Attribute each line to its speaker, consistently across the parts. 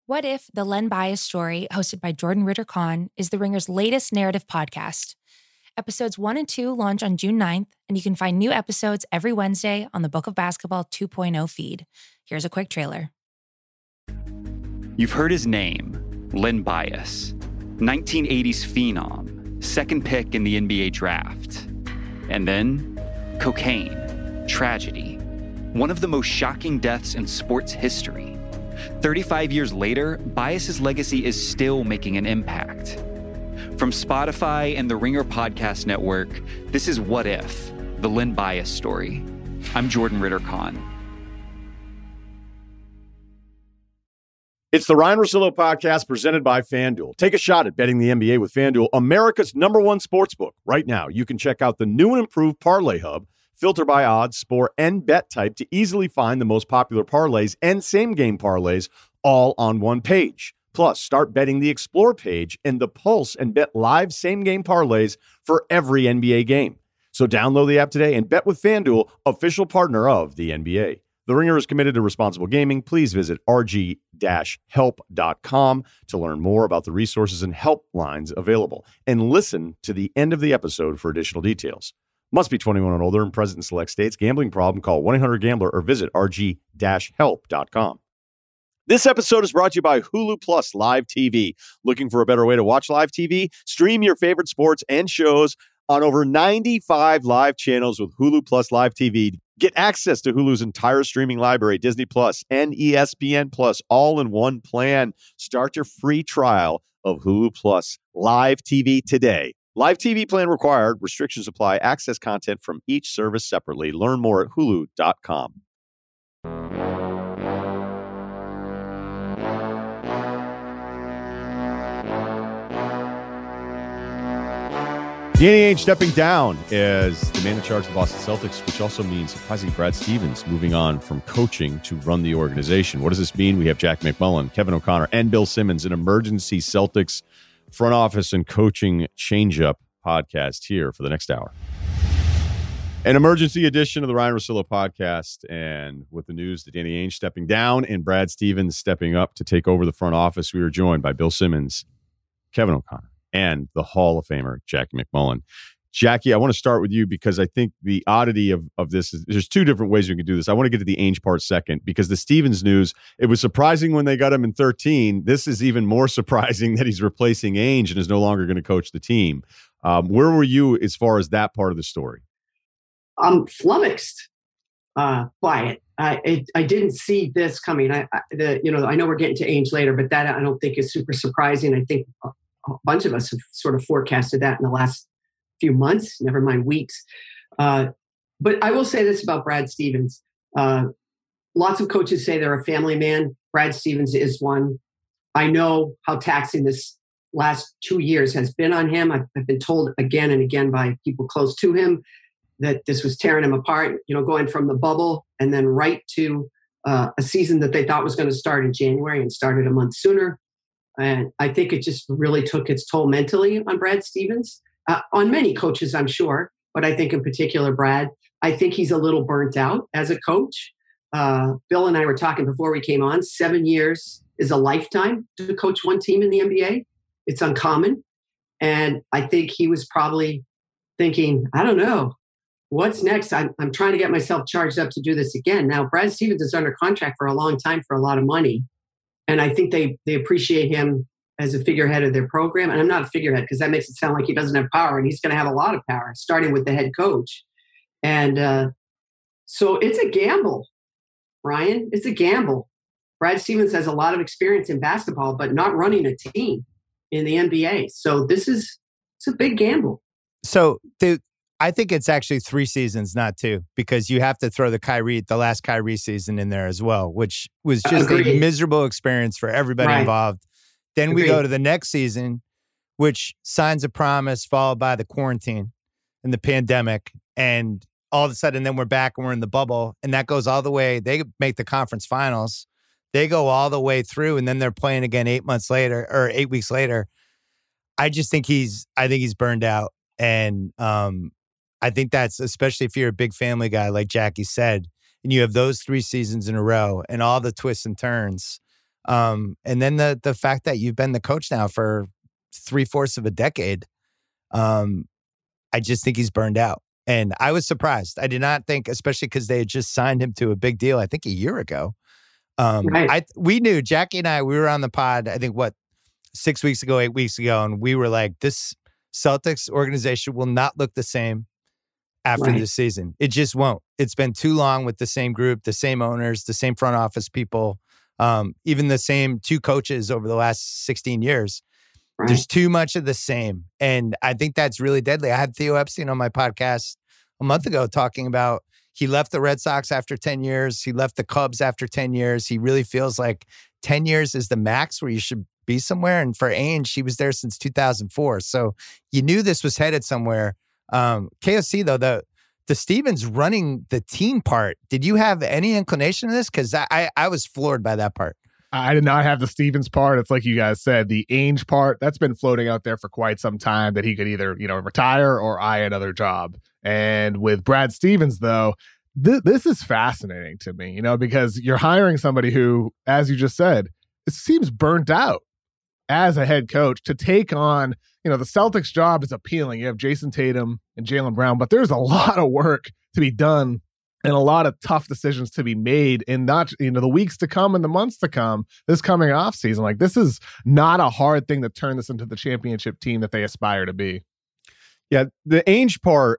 Speaker 1: What If the Len Bias Story, hosted by Jordan Ritter-Kahn, is The Ringer's latest narrative podcast. Episodes 1 and 2 launch on June 9th, and you can find new episodes every Wednesday on the Book of Basketball 2.0 feed. Here's a quick trailer.
Speaker 2: You've heard his name, Len Bias, 1980s phenom, second pick in the NBA draft. And then, cocaine, tragedy, one of the most shocking deaths in sports history. 35 years later, Bias's legacy is still making an impact. From Spotify and the Ringer Podcast Network, this is What If, the Len Bias Story. I'm Jordan Ritter-Kahn.
Speaker 3: It's the Ryan Russillo Podcast presented by FanDuel. Take a shot at betting the NBA with FanDuel, America's #1 sportsbook. Right now, you can check out the new and improved Parlay Hub. Filter by odds, sport, and bet type to easily find the most popular parlays and same-game parlays all on one page. Plus, start betting the Explore page and the Pulse and bet live same-game parlays for every NBA game. So download the app today and bet with FanDuel, official partner of the NBA. The Ringer is committed to responsible gaming. Please visit rg-help.com to learn more about the resources and helplines available. And listen to the end of the episode for additional details. Must be 21 and older and present in select states. Gambling problem? Call 1-800-GAMBLER or visit rg-help.com. This episode is brought to you by Hulu Plus Live TV. Looking for a better way to watch live TV? Stream your favorite sports and shows on over 95 live channels with Hulu Plus Live TV. Get access to Hulu's entire streaming library, Disney Plus and ESPN Plus, all in one plan. Start your free trial of Hulu Plus Live TV today. Live TV plan required. Restrictions apply. Access content from each service separately. Learn more at hulu.com. Danny Ainge stepping down as the man in charge of the Boston Celtics, which also means surprising Brad Stevens moving on from coaching to run the organization. What does this mean? We have Jack McMullen, Kevin O'Connor, and Bill Simmons, an emergency Celtics front office and coaching change-up podcast here for the next hour. An emergency edition of the Ryan Russillo Podcast, and with the news that Danny Ainge stepping down and Brad Stevens stepping up to take over the front office, we are joined by Bill Simmons, Kevin O'Connor, and the Hall of Famer, Jackie McMullen. Jackie, I want to start with you because I think the oddity of this is there's two different ways we can do this. I want to get to the Ainge part second because the Stevens news, it was surprising when they got him in 13. This is even more surprising that he's replacing Ainge and is no longer going to coach the team. Where were you as far as that part of the story?
Speaker 4: I'm flummoxed by it. I didn't see this coming. I know we're getting to Ainge later, but that I don't think is super surprising. I think a bunch of us have sort of forecasted that in the last few months, never mind weeks. But I will say this about Brad Stevens. Lots of coaches say they're a family man. Brad Stevens is one. I know how taxing this last 2 years has been on him. I've been told again and again by people close to him that this was tearing him apart, going from the bubble and then right to a season that they thought was going to start in January and started a month sooner. And I think it just really took its toll mentally on Brad Stevens. On many coaches, I'm sure, but I think in particular, Brad, I think he's a little burnt out as a coach. Bill and I were talking before we came on. 7 years is a lifetime to coach one team in the NBA. It's uncommon. And I think he was probably thinking, I don't know, what's next? I'm trying to get myself charged up to do this again. Now, Brad Stevens is under contract for a long time for a lot of money. And I think they appreciate him as a figurehead of their program. And I'm not a figurehead because that makes it sound like he doesn't have power, and he's going to have a lot of power, starting with the head coach. And so it's a gamble, Ryan. It's a gamble. Brad Stevens has a lot of experience in basketball, but not running a team in the NBA. So it's a big gamble.
Speaker 5: So I think it's actually 3 seasons, not 2, because you have to throw the last Kyrie season in there as well, which was just a miserable experience for everybody involved. Then we go to the next season, which signs of promise followed by the quarantine and the pandemic. And all of a sudden, then we're back and we're in the bubble. And that goes all the way. They make the conference finals. They go all the way through. And then they're playing again 8 weeks later. I think he's burned out. And I think that's, especially if you're a big family guy, like Jackie said, and you have those 3 seasons in a row and all the twists and turns. And then the fact that you've been the coach now for 3/4 of a decade, I just think he's burned out. And I was surprised. I did not think, especially because they had just signed him to a big deal, I think a year ago.
Speaker 4: Right.
Speaker 5: We knew, Jackie and I, we were on the pod, I think 6 weeks ago, 8 weeks ago, and we were like, this Celtics organization will not look the same after this season. It just won't. It's been too long with the same group, the same owners, the same front office people, even the same two coaches over the last 16 years. Right. There's too much of the same. And I think that's really deadly. I had Theo Epstein on my podcast a month ago talking about he left the Red Sox after 10 years. He left the Cubs after 10 years. He really feels like 10 years is the max where you should be somewhere. And for Ainge, she was there since 2004. So you knew this was headed somewhere. KOC, though, the Stevens running the team part, did you have any inclination of this? Because I was floored by that part.
Speaker 6: I did not have the Stevens part. It's like you guys said, the Ainge part, that's been floating out there for quite some time, that he could either, retire or eye another job. And with Brad Stevens, though, this is fascinating to me, because you're hiring somebody who, as you just said, it seems burnt out as a head coach to take on, the Celtics job is appealing. You have Jason Tatum and Jaylen Brown, but there's a lot of work to be done and a lot of tough decisions to be made in not, the weeks to come and the months to come, this coming off season. Like, this is not a hard thing to turn this into the championship team that they aspire to be.
Speaker 3: Yeah. The Ainge part,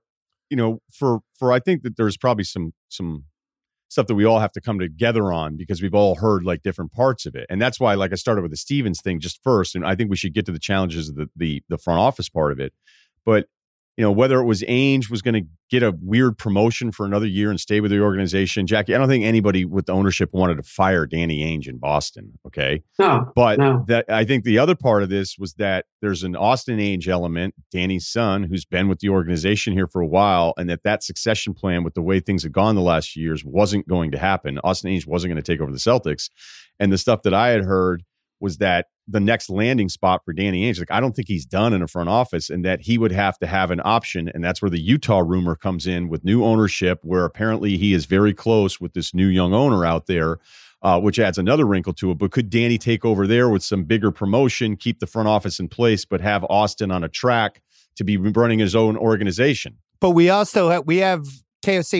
Speaker 3: for I think that there's probably some stuff that we all have to come together on, because we've all heard like different parts of it. And that's why, like, I started with the Stevens thing just first. And I think we should get to the challenges of the front office part of it. But, whether it was Ainge was going to get a weird promotion for another year and stay with the organization. Jackie, I don't think anybody with the ownership wanted to fire Danny Ainge in Boston. Okay.
Speaker 4: No.
Speaker 3: That I think the other part of this was that there's an Austin Ainge element, Danny's son, who's been with the organization here for a while, and that succession plan with the way things have gone the last few years wasn't going to happen. Austin Ainge wasn't going to take over the Celtics. And the stuff that I had heard was that the next landing spot for Danny Ainge, like, I don't think he's done in a front office, and that he would have to have an option. And that's where the Utah rumor comes in with new ownership, where apparently he is very close with this new young owner out there, which adds another wrinkle to it. But could Danny take over there with some bigger promotion, keep the front office in place, but have Austin on a track to be running his own organization?
Speaker 5: But we also have KOC.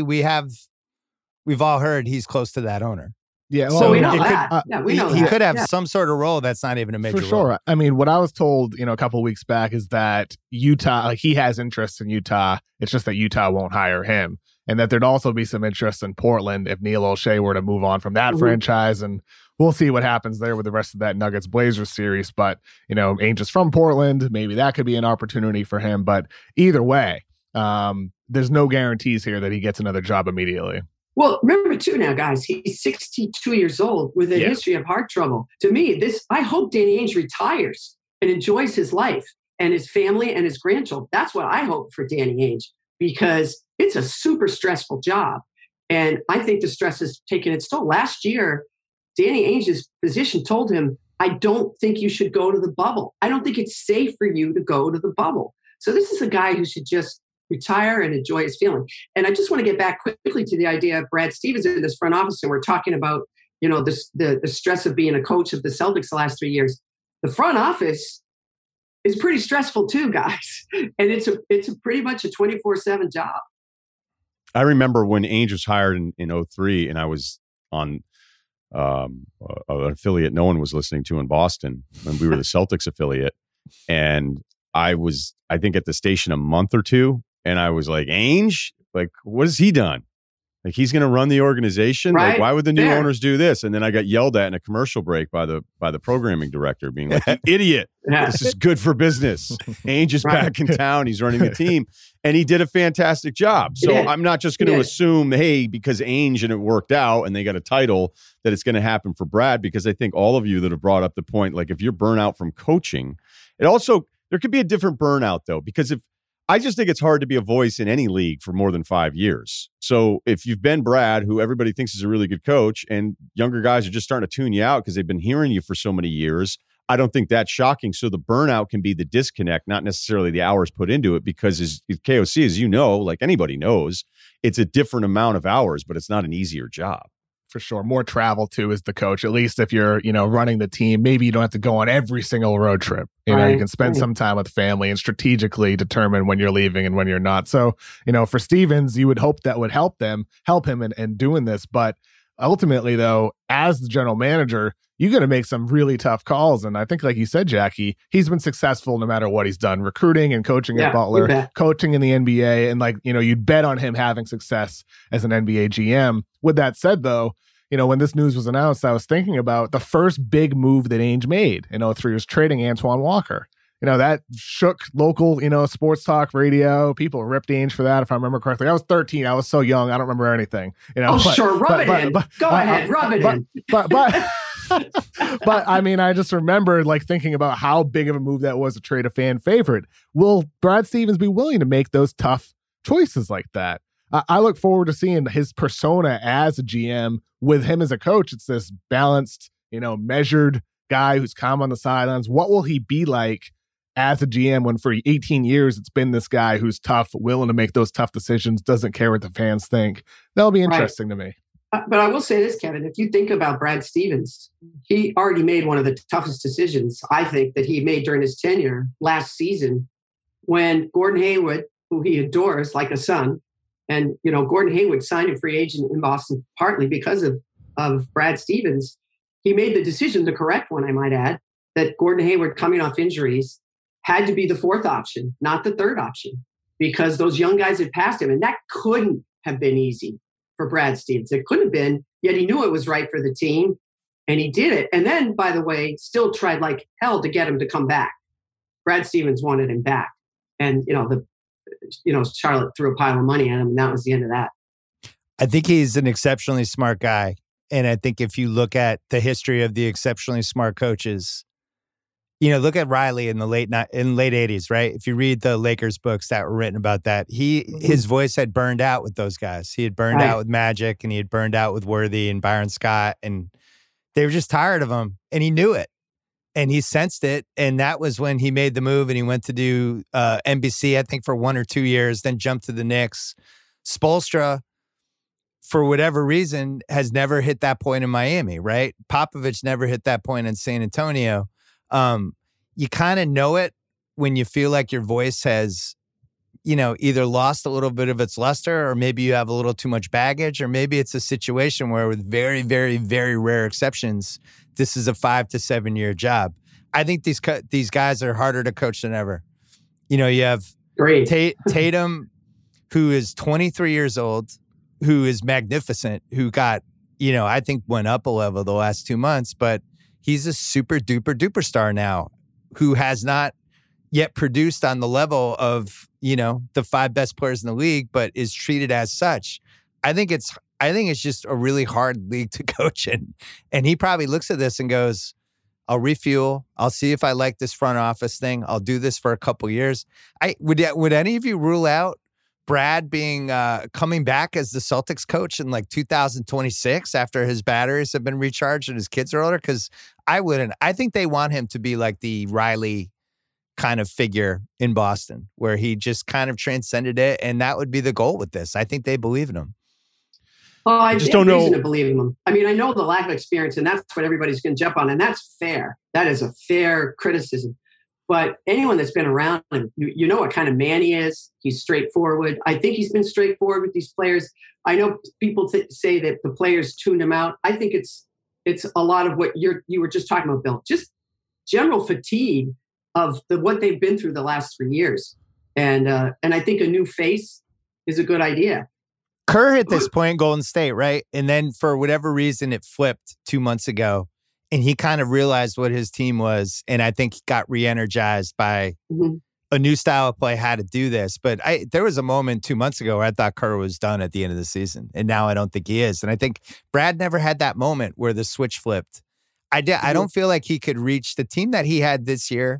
Speaker 5: We've all heard he's close to that owner.
Speaker 6: Yeah,
Speaker 4: well, so we know that.
Speaker 5: He could have some sort of role that's not even a major
Speaker 6: for sure.
Speaker 5: role.
Speaker 6: I mean, what I was told, a couple of weeks back is that Utah, like, he has interest in Utah. It's just that Utah won't hire him, and that there'd also be some interest in Portland if Neil O'Shea were to move on from that franchise. And we'll see what happens there with the rest of that Nuggets Blazers series. But Ainge is from Portland. Maybe that could be an opportunity for him. But either way, there's no guarantees here that he gets another job immediately.
Speaker 4: Well, remember too now, guys, he's 62 years old with a history of heart trouble. To me, I hope Danny Ainge retires and enjoys his life and his family and his grandchildren. That's what I hope for Danny Ainge, because it's a super stressful job. And I think the stress has taken its toll. Last year, Danny Ainge's physician told him, I don't think you should go to the bubble. I don't think it's safe for you to go to the bubble. So this is a guy who should just retire and enjoy his feeling. And I just want to get back quickly to the idea of Brad Stevens in this front office. And we're talking about, the stress of being a coach of the Celtics the last 3 years. The front office is pretty stressful too, guys. And it's pretty much a 24/7 job.
Speaker 3: I remember when Ainge was hired in 2003, and I was on an affiliate no one was listening to in Boston when we were the Celtics affiliate. And I was, I think, at the station a month or two. And I was like, Ainge, like, what has he done? Like, he's going to run the organization.
Speaker 4: Right.
Speaker 3: Like, why would the new owners do this? And then I got yelled at in a commercial break by the programming director, being like, you idiot, this is good for business. Ainge is back in town. He's running the team. And he did a fantastic job. So I'm not just going to assume, hey, because Ainge and it worked out and they got a title, that it's going to happen for Brad, because I think all of you that have brought up the point, like, if you're burnout from coaching, it also, there could be a different burnout though, because I just think it's hard to be a voice in any league for more than 5 years. So if you've been Brad, who everybody thinks is a really good coach, and younger guys are just starting to tune you out because they've been hearing you for so many years, I don't think that's shocking. So the burnout can be the disconnect, not necessarily the hours put into it, because as KOC, as you know, like anybody knows, it's a different amount of hours, but it's not an easier job.
Speaker 6: for sure. More travel too as the coach. At least if you're, running the team, maybe you don't have to go on every single road trip. You can spend some time with family and strategically determine when you're leaving and when you're not. So, for Stevens, you would hope that would help him in doing this. But ultimately, though, as the general manager, you got to make some really tough calls. And I think, like you said, Jackie, he's been successful no matter what he's done, recruiting and coaching at Butler, coaching in the NBA. And you'd bet on him having success as an NBA GM. With that said, though, when this news was announced, I was thinking about the first big move that Ainge made in 2003 was trading Antoine Walker. That shook local, sports talk radio. People ripped Ainge for that, if I remember correctly. I was 13. I was so young. I don't remember anything.
Speaker 4: Rub it in. Go ahead, rub it in.
Speaker 6: But I mean, I just remember thinking about how big of a move that was to trade a fan favorite. Will Brad Stevens be willing to make those tough choices like that? I look forward to seeing his persona as a GM with him as a coach. It's this balanced, measured guy who's calm on the sidelines. What will he be like as a GM when for 18 years it's been this guy who's tough, willing to make those tough decisions, doesn't care what the fans think? That'll be interesting to me.
Speaker 4: But I will say this, Kevin, if you think about Brad Stevens, he already made one of the toughest decisions, I think, that he made during his tenure last season when Gordon Hayward, who he adores like a son, and, Gordon Hayward signed a free agent in Boston partly because of Brad Stevens. He made the decision, the correct one, I might add, that Gordon Hayward coming off injuries had to be the fourth option, not the third option, because those young guys had passed him. And that couldn't have been easy for Brad Stevens. It couldn't have been, yet he knew it was right for the team, and he did it. And then, by the way, still tried like hell to get him to come back. Brad Stevens wanted him back. And, Charlotte threw a pile of money at him, and that was the end of that.
Speaker 5: I think he's an exceptionally smart guy. And I think if you look at the history of the exceptionally smart coaches, look at Riley in the late 80s, right? If you read the Lakers books that were written about that, his voice had burned out with those guys. He had burned out with Magic, and he had burned out with Worthy and Byron Scott, and they were just tired of him, and he knew it. And he sensed it, and that was when he made the move, and he went to do NBC, I think, for 1 or 2 years, then jumped to the Knicks. Spoelstra, for whatever reason, has never hit that point in Miami, right? Popovich never hit that point in San Antonio. You kind of know it when you feel like your voice has, either lost a little bit of its luster, or maybe you have a little too much baggage, or maybe it's a situation where, with very, very, very rare exceptions, this is a 5 to 7 year job. I think these guys are harder to coach than ever. You have Tatum, who is 23 years old, who is magnificent, who got, I think went up a level the last 2 months, but he's a super duper duper star now, who has not yet produced on the level of, the 5 best players in the league, but is treated as such. I think it's just a really hard league to coach in. And he probably looks at this and goes, I'll refuel. I'll see if I like this front office thing. I'll do this for a couple years. Would any of you rule out Brad being coming back as the Celtics coach in 2026 after his batteries have been recharged and his kids are older? Because I wouldn't. I think they want him to be like the Riley kind of figure in Boston, where he just kind of transcended it, and that would be the goal with this. I think they believe in him.
Speaker 4: Well, I just don't know. Reason to believe in him. I mean, I know the lack of experience, and that's what everybody's going to jump on, and that's fair. That is a fair criticism. But anyone that's been around him, you know what kind of man he is. He's straightforward. I think he's been straightforward with these players. I know people say that the players tune him out. I think it's a lot of what you were just talking about, Bill. Just general fatigue of what they've been through the last 3 years, and I think a new face is a good idea.
Speaker 5: Kerr hit this point in Golden State, right? And then for whatever reason, it flipped 2 months ago. And he kind of realized what his team was. And I think he got re-energized by a new style of play, how to do this. But there was a moment 2 months ago where I thought Kerr was done at the end of the season. And now I don't think he is. And I think Brad never had that moment where the switch flipped. I don't feel like he could reach the team that he had this year.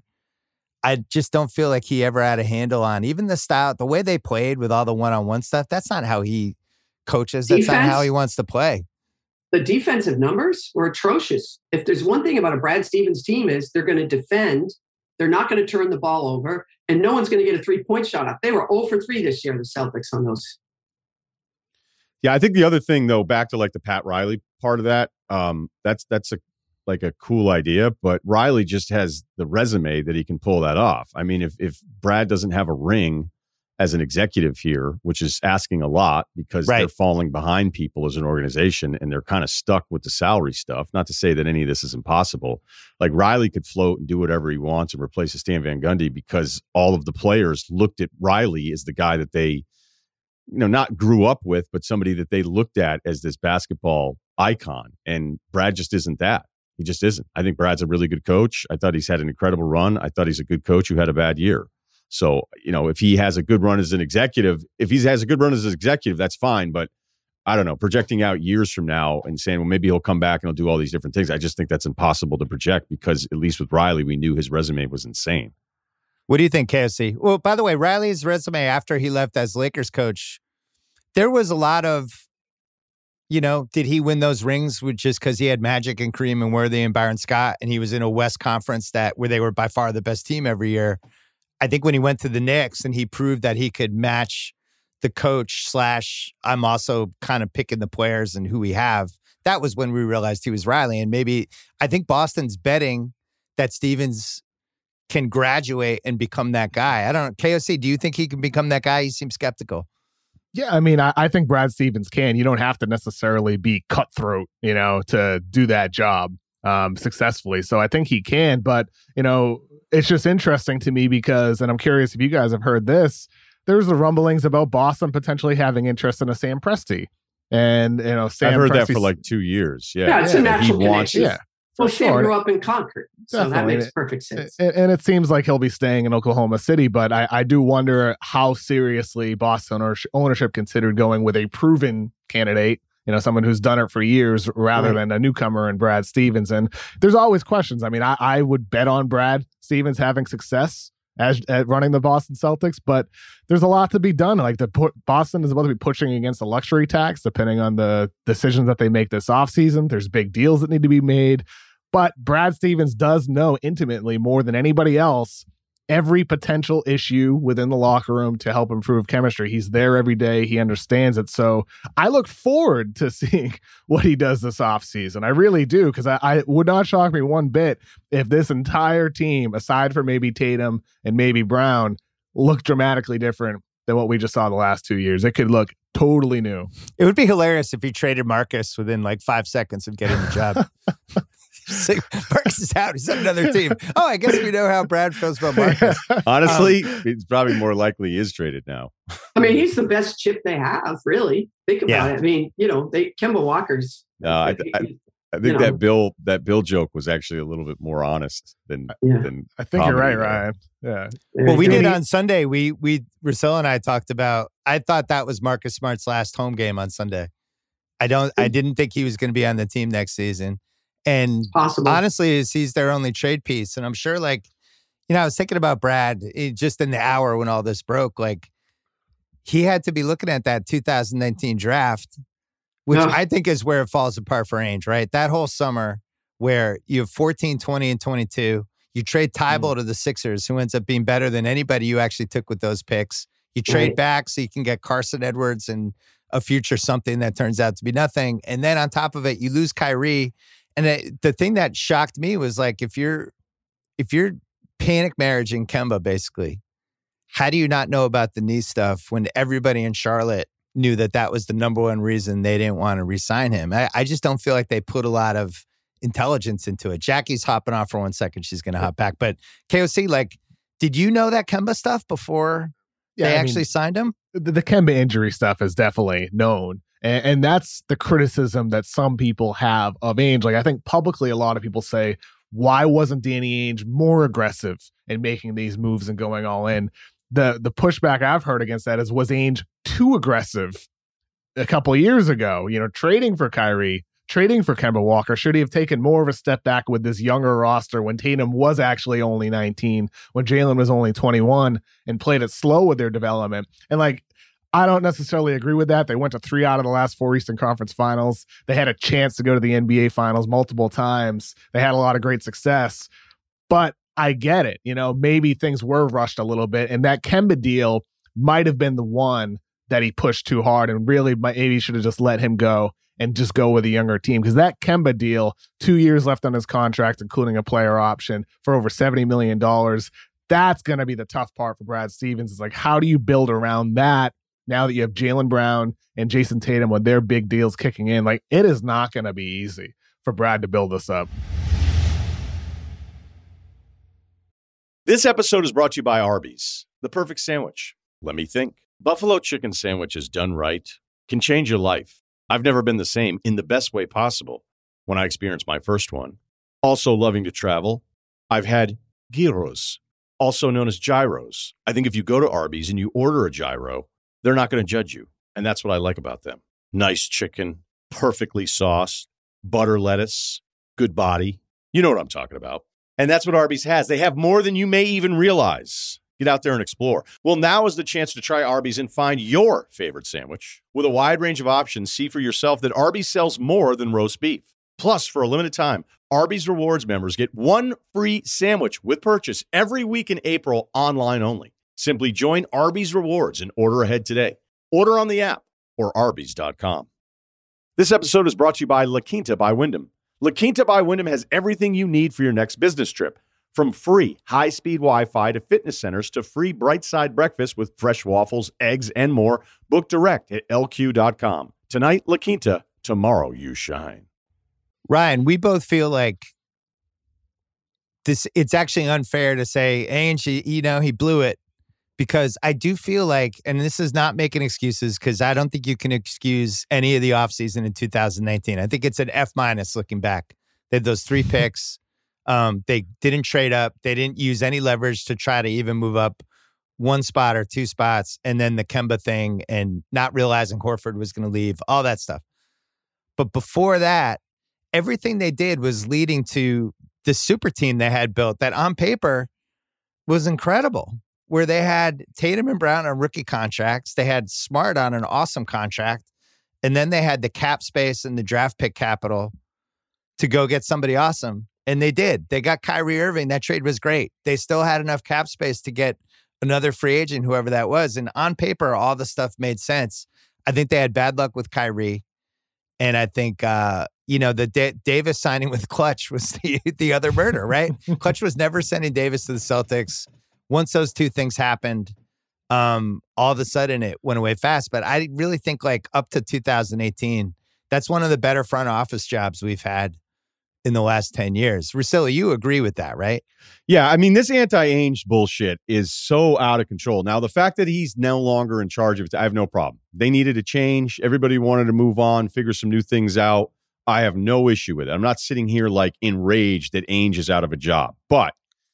Speaker 5: I just don't feel like he ever had a handle on even the style, the way they played with all the one-on-one stuff. That's not how he coaches. That's not how he wants to play.
Speaker 4: The defensive numbers were atrocious. If there's one thing about a Brad Stevens team is they're going to defend. They're not going to turn the ball over, and no one's going to get a 3-point shot up. They were 0 for 3 this year, the Celtics, on those.
Speaker 3: Yeah, I think the other thing though, back to like the Pat Riley part of that, that's a cool idea, but Riley just has the resume that he can pull that off. I mean, if Brad doesn't have a ring as an executive here, which is asking a lot because they're falling behind people as an organization and they're kind of stuck with the salary stuff. Not to say that any of this is impossible. Like Riley could float and do whatever he wants and replace a Stan Van Gundy because all of the players looked at Riley as the guy that they, not grew up with, but somebody that they looked at as this basketball icon. And Brad just isn't that. He just isn't. I think Brad's a really good coach. I thought he's had an incredible run. I thought he's a good coach who had a bad year. So, if he has a good run as an executive, that's fine. But I don't know, projecting out years from now and saying, well, maybe he'll come back and he'll do all these different things. I just think that's impossible to project because at least with Riley, we knew his resume was insane.
Speaker 5: What do you think, KOC? Well, by the way, Riley's resume after he left as Lakers coach, there was a lot of, did he win those rings just because he had Magic and Kareem and Worthy and Byron Scott and he was in a West Conference where they were by far the best team every year? I think when he went to the Knicks and he proved that he could match the coach / I'm also kind of picking the players and who we have, that was when we realized he was Riley. And maybe I think Boston's betting that Stevens can graduate and become that guy. I don't know. KOC, do you think he can become that guy? You seem skeptical.
Speaker 6: Yeah, I mean, I think Brad Stevens can. You don't have to necessarily be cutthroat, to do that job successfully. So I think he can. But, it's just interesting to me because, and I'm curious if you guys have heard this, there's the rumblings about Boston potentially having interest in a Sam Presti. And, Sam
Speaker 3: I've heard
Speaker 6: Presti's,
Speaker 3: that for like 2 years.
Speaker 4: Yeah, it's a natural connection.
Speaker 6: Yeah.
Speaker 4: Well, Sam grew up in Concord, so that makes perfect sense.
Speaker 6: And it seems like he'll be staying in Oklahoma City, but I do wonder how seriously Boston ownership considered going with a proven candidate, someone who's done it for years rather than a newcomer in Brad Stevens. And there's always questions. I mean, I would bet on Brad Stevens having success at running the Boston Celtics, but there's a lot to be done. Like Boston is about to be pushing against the luxury tax, depending on the decisions that they make this offseason. There's big deals that need to be made. But Brad Stevens does know intimately more than anybody else every potential issue within the locker room to help improve chemistry. He's there every day. He understands it. So I look forward to seeing what he does this offseason. I really do, because I would not shock me one bit if this entire team, aside from maybe Tatum and maybe Brown, looked dramatically different than what we just saw the last 2 years. It could look totally new.
Speaker 5: It would be hilarious if he traded Marcus within like 5 seconds of getting the job. Marcus is out. He's on another team. Oh, I guess we know how Brad feels about Marcus.
Speaker 3: Honestly, it's probably more likely he is traded now.
Speaker 4: I mean, he's the best chip they have, really. Think about it. I mean, Kemba Walker's.
Speaker 3: I think that Bill joke was actually a little bit more honest than
Speaker 6: I think you're right, Ryan. Yeah.
Speaker 5: Well, we did on Sunday. We Russillo and I talked about. I thought that was Marcus Smart's last home game on Sunday. I didn't think he was going to be on the team next season. And honestly, he's their only trade piece. And I'm sure, I was thinking about Brad just in the hour when all this broke. Like, he had to be looking at that 2019 draft, which I think is where it falls apart for Ainge, right? That whole summer where you have 14, 20, and 22. You trade Thibault to the Sixers, who ends up being better than anybody you actually took with those picks. You trade back so you can get Carson Edwards and a future something that turns out to be nothing. And then on top of it, you lose Kyrie. And the thing that shocked me was if you're panic marriaging Kemba, basically, how do you not know about the knee stuff when everybody in Charlotte knew that was the number one reason they didn't want to re-sign him? I just don't feel like they put a lot of intelligence into it. Jackie's hopping off for 1 second. She's going to hop back. But KOC, did you know that Kemba stuff before they actually signed him?
Speaker 6: The Kemba injury stuff is definitely known. And that's the criticism that some people have of Ainge. I think publicly a lot of people say, why wasn't Danny Ainge more aggressive in making these moves and going all in? The pushback I've heard against that was Ainge too aggressive a couple of years ago? Trading for Kyrie, trading for Kemba Walker. Should he have taken more of a step back with this younger roster when Tatum was actually only 19, when Jalen was only 21, and played it slow with their development? And I don't necessarily agree with that. They went to 3 out of the last 4 Eastern Conference Finals. They had a chance to go to the NBA Finals multiple times. They had a lot of great success. But I get it. Maybe things were rushed a little bit. And that Kemba deal might have been the one that he pushed too hard and really maybe should have just let him go and just go with a younger team. Because that Kemba deal, 2 years left on his contract, including a player option for over $70 million, that's going to be the tough part for Brad Stevens. It's like, how do you build around that now that you have Jaylen Brown and Jason Tatum with their big deals kicking in? Like, it is not going to be easy for Brad to build this up.
Speaker 3: This episode is brought to you by Arby's, the perfect sandwich. Let me think. Buffalo chicken sandwiches done right can change your life. I've never been the same in the best way possible when I experienced my first one. Also loving to travel, I've had gyros, also known as gyros. I think if you go to Arby's and you order a gyro, they're not going to judge you. And that's what I like about them. Nice chicken, perfectly sauced, butter lettuce, good body. You know what I'm talking about. And that's what Arby's has. They have more than you may even realize. Get out there and explore. Well, now is the chance to try Arby's and find your favorite sandwich. With a wide range of options, see for yourself that Arby's sells more than roast beef. Plus, for a limited time, Arby's Rewards members get one free sandwich with purchase every week in April, online only. Simply join Arby's Rewards and order ahead today. Order on the app or arbys.com. This episode is brought to you by La Quinta by Wyndham. La Quinta by Wyndham has everything you need for your next business trip. From free high-speed Wi-Fi to fitness centers to free bright side breakfast with fresh waffles, eggs, and more. Book direct at lq.com. Tonight, La Quinta. Tomorrow, you shine.
Speaker 5: Ryan, we both feel like it's actually unfair to say, Ainge, he blew it. Because I do feel like, and this is not making excuses, because I don't think you can excuse any of the offseason in 2019. I think it's an F- looking back. They had those 3 picks. They didn't trade up. They didn't use any leverage to try to even move up 1 spot or 2 spots. And then the Kemba thing and not realizing Horford was going to leave, all that stuff. But before that, everything they did was leading to the super team they had built that on paper was incredible, where they had Tatum and Brown on rookie contracts. They had Smart on an awesome contract. And then they had the cap space and the draft pick capital to go get somebody awesome. And they did. They got Kyrie Irving. That trade was great. They still had enough cap space to get another free agent, whoever that was. And on paper, all the stuff made sense. I think they had bad luck with Kyrie. And I think, the Davis signing with Clutch was the other murder, right? Clutch was never sending Davis to the Celtics. Once those 2 things happened, all of a sudden it went away fast. But I really think like up to 2018, that's one of the better front office jobs we've had in the last 10 years. Russillo, you agree with that, right?
Speaker 3: Yeah, I mean, this anti-Ainge bullshit is so out of control. Now, the fact that he's no longer in charge of it, I have no problem. They needed a change. Everybody wanted to move on, figure some new things out. I have no issue with it. I'm not sitting here like enraged that Ainge is out of a job. But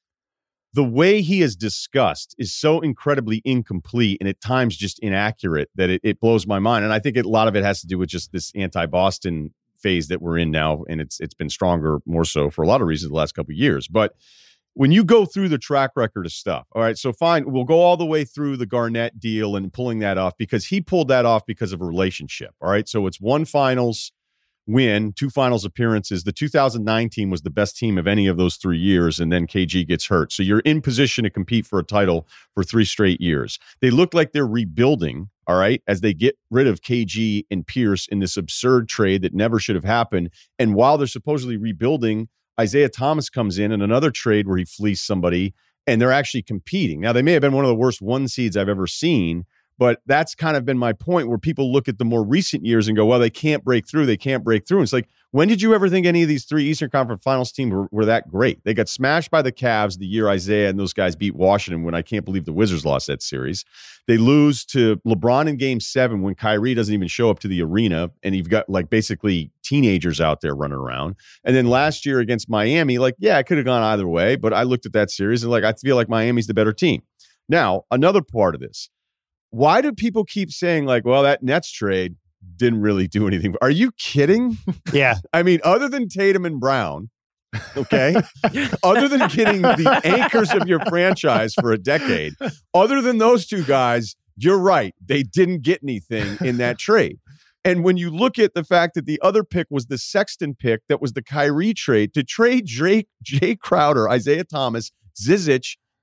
Speaker 3: the way he is discussed is so incredibly incomplete and at times just inaccurate that it blows my mind. And I think a lot of it has to do with just this anti-Boston phase that we're in now, and it's been stronger more so for a lot of reasons the last couple of years. But when you go through the track record of stuff, all right, so fine, we'll go all the way through the Garnett deal and pulling that off because he pulled that off because of a relationship, all right? So it's 1 finals win, 2 finals appearances. The 2009 team was the best team of any of those 3 years, and then KG gets hurt. So you're in position to compete for a title for 3 straight years. They look like they're rebuilding, all right, as they get rid of KG and Pierce in this absurd trade that never should have happened. And while they're supposedly rebuilding, Isaiah Thomas comes in another trade where he fleeced somebody, and they're actually competing. Now, they may have been one of the worst 1 seeds I've ever seen, but that's kind of been my point where people look at the more recent years and go, well, they can't break through. They can't break through. And it's like, when did you ever think any of these 3 Eastern Conference Finals teams were that great? They got smashed by the Cavs the year Isaiah and those guys beat Washington when I can't believe the Wizards lost that series. They lose to LeBron in Game 7 when Kyrie doesn't even show up to the arena, and you've got like basically teenagers out there running around. And then last year against Miami, like, yeah, it could have gone either way, but I looked at that series and like, I feel like Miami's the better team. Now, another part of this, why do people keep saying like, well, that Nets trade didn't really do anything? Are you kidding?
Speaker 5: Yeah.
Speaker 3: I mean, other than Tatum and Brown, okay, other than getting the anchors of your franchise for a decade, other than those 2 guys, you're right. They didn't get anything in that trade. And when you look at the fact that the other pick was the Sexton pick, that was the Kyrie trade, to trade Jay Crowder, Isaiah Thomas, Zizic,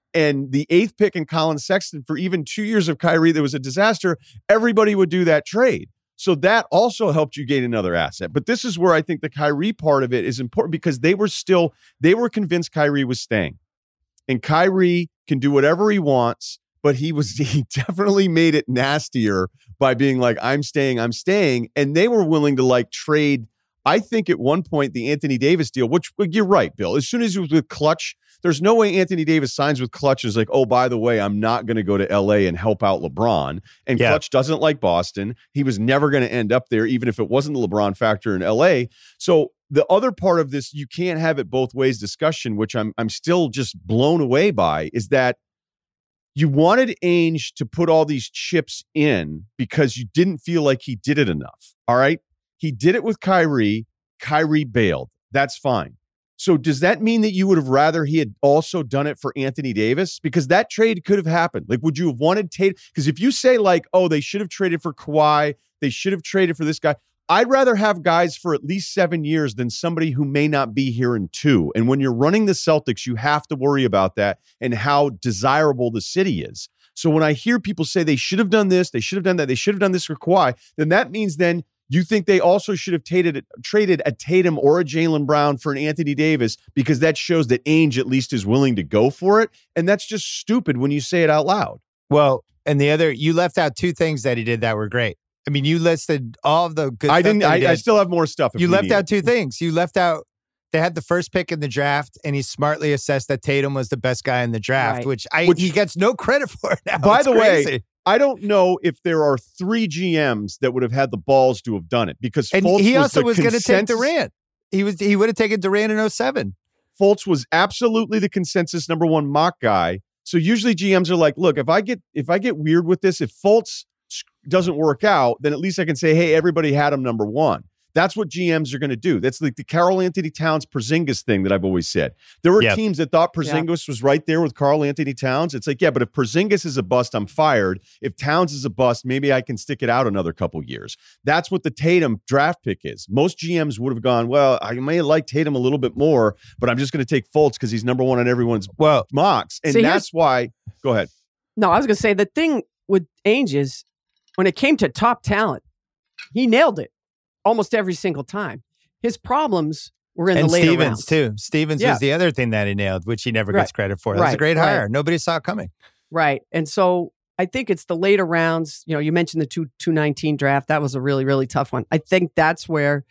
Speaker 3: and the 8th pick in Colin Sexton for even 2 years of Kyrie, there was a disaster, everybody would do that trade. So that also helped you gain another asset. But this is where I think the Kyrie part of it is important, because they were convinced Kyrie was staying. And Kyrie can do whatever he wants, but he definitely made it nastier by being like, I'm staying. And they were willing to like trade, I think at one point, the Anthony Davis deal, which you're right, Bill. As soon as he was with Clutch, there's no way Anthony Davis signs with Clutch and is like, oh, by the way, I'm not going to go to LA and help out LeBron. And Clutch doesn't like Boston. He was never going to end up there, even if it wasn't the LeBron factor in LA. So the other part of this, you can't have it both ways discussion, which I'm still just blown away by, is that you wanted Ainge to put all these chips in because you didn't feel like he did it enough. All right. He did it with Kyrie. Kyrie bailed. That's fine. So does that mean that you would have rather he had also done it for Anthony Davis? Because that trade could have happened. Like, would you have wanted Tatum? Because if you say like, oh, they should have traded for Kawhi, they should have traded for this guy. I'd rather have guys for at least 7 years than somebody who may not be here in 2. And when you're running the Celtics, you have to worry about that and how desirable the city is. So when I hear people say they should have done this, they should have done that, they should have done this for Kawhi, then that means then you think they also should have traded a Tatum or a Jaylen Brown for an Anthony Davis, because that shows that Ainge at least is willing to go for it. And that's just stupid when you say it out loud.
Speaker 5: Well, and you left out 2 things that he did that were great. I mean, you listed all of the good
Speaker 3: I
Speaker 5: stuff
Speaker 3: didn't. I still have more stuff.
Speaker 5: You left out 2 things. You left out, they had the first pick in the draft, and he smartly assessed that Tatum was the best guy in the draft, which he gets no credit for now.
Speaker 3: By the way, I don't know if there are 3 GMs that would have had the balls to have done it, because Fultz
Speaker 5: he also was going to take Durant. He would have taken Durant in 07.
Speaker 3: Fultz was absolutely the consensus number 1 mock guy. So usually GMs are like, look, if I get weird with this, if Fultz doesn't work out, then at least I can say, hey, everybody had him number 1. That's what GMs are going to do. That's like the Karl Anthony Towns Porzingis thing that I've always said. There were teams that thought Porzingis was right there with Karl Anthony Towns. It's like, yeah, but if Porzingis is a bust, I'm fired. If Towns is a bust, maybe I can stick it out another couple years. That's what the Tatum draft pick is. Most GMs would have gone, well, I may like Tatum a little bit more, but I'm just going to take Fultz because he's number 1 on everyone's mocks. And that's why, go ahead.
Speaker 7: No, I was going to say the thing with Ainge is when it came to top talent, he nailed it almost every single time. His problems were in the later rounds.
Speaker 5: Too. Stevens was the other thing that he nailed, which he never gets credit for. That was a great hire. Nobody saw it coming.
Speaker 7: Right. And so I think it's the later rounds. You know, you mentioned the 2019 draft. That was a really, really tough one. I think that's where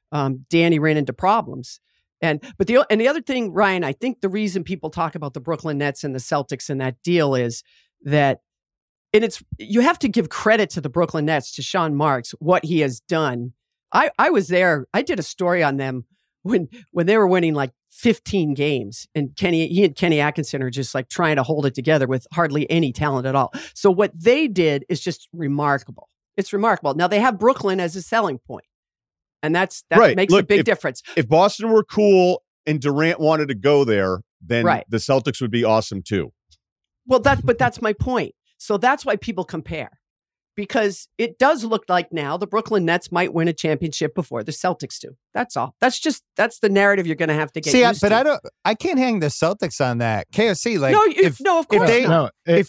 Speaker 7: Danny ran into problems. But the other thing, Ryan, I think the reason people talk about the Brooklyn Nets and the Celtics and that deal is that, and you have to give credit to the Brooklyn Nets, to Sean Marks, what he has done. I was there. I did a story on them when they were winning like 15 games, and he and Kenny Atkinson are just like trying to hold it together with hardly any talent at all. So what they did is just remarkable. It's remarkable. Now they have Brooklyn as a selling point, and that makes a big difference.
Speaker 3: If Boston were cool and Durant wanted to go there, then the Celtics would be awesome too.
Speaker 7: Well, that's my point. So that's why people compare. Because it does look like now the Brooklyn Nets might win a championship before the Celtics do. That's all. That's the narrative you're going to have to get used to.
Speaker 5: But I can't hang the Celtics on that. KOC, like,
Speaker 7: of course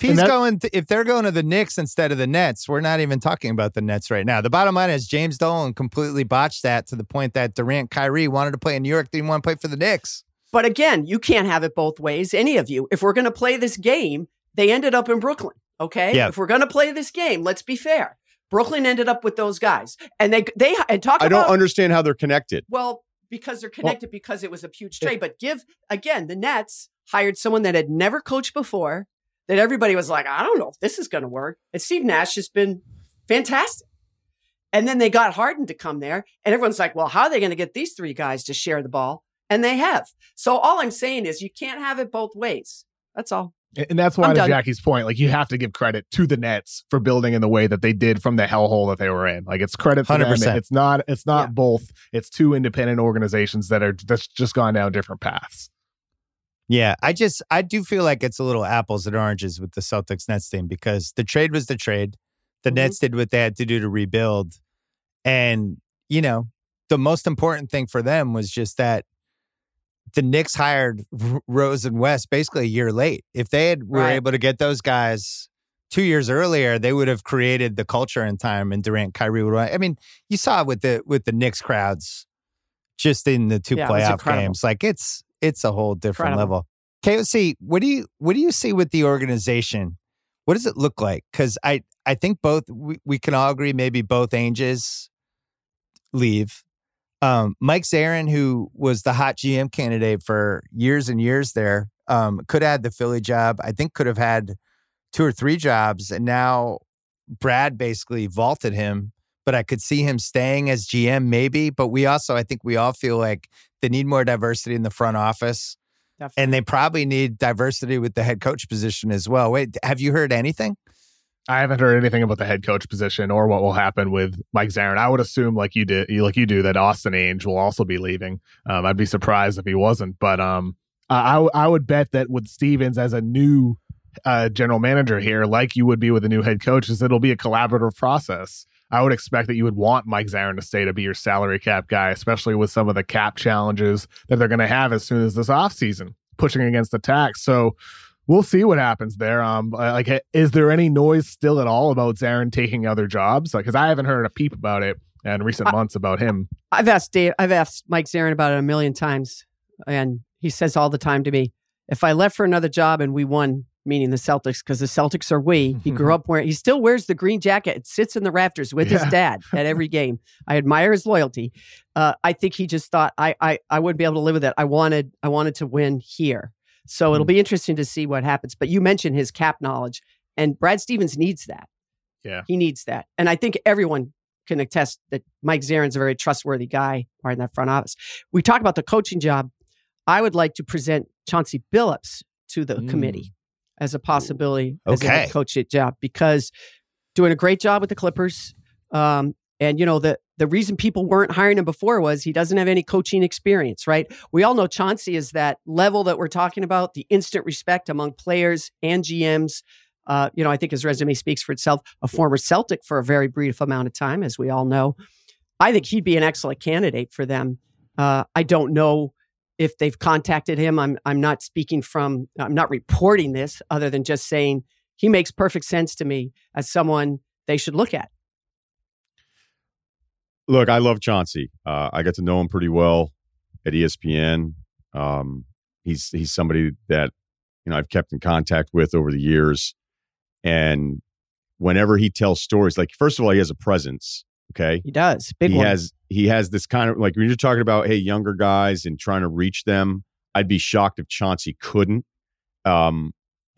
Speaker 5: if they're going to the Knicks instead of the Nets, we're not even talking about the Nets right now. The bottom line is James Dolan completely botched that to the point that Durant, Kyrie wanted to play in New York, didn't want to play for the Knicks.
Speaker 7: But again, you can't have it both ways. Any of you, if we're going to play this game, they ended up in Brooklyn. Okay. Yeah. If we're going to play this game, let's be fair. Brooklyn ended up with those guys, and I don't
Speaker 3: understand how they're connected.
Speaker 7: Well, because they're connected because it was a huge trade. But the Nets hired someone that had never coached before, that everybody was like, I don't know if this is going to work. And Steve Nash has been fantastic. And then they got Harden to come there, and everyone's like, well, how are they going to get these 3 guys to share the ball? And they have. So all I'm saying is you can't have it both ways. That's all.
Speaker 6: And that's why, to Jackie's point, like, you have to give credit to the Nets for building in the way that they did from the hellhole that they were in. Like, it's credit to 100%. Them. It's not both. It's 2 independent organizations that's just gone down different paths.
Speaker 5: Yeah, I do feel like it's a little apples and oranges with the Celtics Nets team, because the trade was the trade. The Nets did what they had to do to rebuild. And, you know, the most important thing for them was just that the Knicks hired Rose and West basically a year late. If they were able to get those guys 2 years earlier, they would have created the culture in time, and Durant, Kyrie would. I mean, you saw it with the Knicks crowds just in the two playoff games. Like it's a whole different level. KOC, what do you see with the organization? What does it look like? Because I think both we can all agree maybe both Ainges leave. Mike Zarin, who was the hot GM candidate for years and years there, could have had the Philly job. I think could have had 2 or 3 jobs, and now Brad basically vaulted him. But I could see him staying as GM maybe. But I think we all feel like they need more diversity in the front office. Definitely. And they probably need diversity with the head coach position as well. Wait, have you heard anything?
Speaker 6: I haven't heard anything about the head coach position or what will happen with Mike Zarin. I would assume, like you do, that Austin Ainge will also be leaving. I'd be surprised if he wasn't. But I would bet that with Stevens as a new general manager here, like you would be with a new head coach, is it'll be a collaborative process. I would expect that you would want Mike Zarin to stay to be your salary cap guy, especially with some of the cap challenges that they're going to have as soon as this offseason, pushing against the tax. So we'll see what happens there. Is there any noise still at all about Zarin taking other jobs? Because I haven't heard a peep about it in recent months about him.
Speaker 7: I've asked Mike Zarin about it a million times, and he says all the time to me, if I left for another job and we won, meaning the Celtics, because the Celtics are we. He grew up wearing, he still wears the green jacket. It sits in the rafters with his dad at every game. I admire his loyalty. I think he just thought I wouldn't be able to live with it. I wanted to win here. So it'll be interesting to see what happens. But you mentioned his cap knowledge, and Brad Stevens needs that. Yeah, he needs that. And I think everyone can attest that Mike Zarin's a very trustworthy guy in that front office. We talk about the coaching job. I would like to present Chauncey Billups to the committee as a possibility as a head coach job, because doing a great job with the Clippers. And, the reason people weren't hiring him before was he doesn't have any coaching experience, right? We all know Chauncey is that level that we're talking about, the instant respect among players and GMs. I think his resume speaks for itself. A former Celtic for a very brief amount of time, as we all know. I think he'd be an excellent candidate for them. I don't know if they've contacted him. I'm not reporting this other than just saying he makes perfect sense to me as someone they should look at.
Speaker 3: Look, I love Chauncey. I got to know him pretty well at ESPN. He's somebody that I've kept in contact with over the years. And whenever he tells stories, like, first of all, he has a presence. Okay,
Speaker 7: he does. Big one.
Speaker 3: He has this kind of, like, when you're talking about, hey, younger guys and trying to reach them, I'd be shocked if Chauncey couldn't. And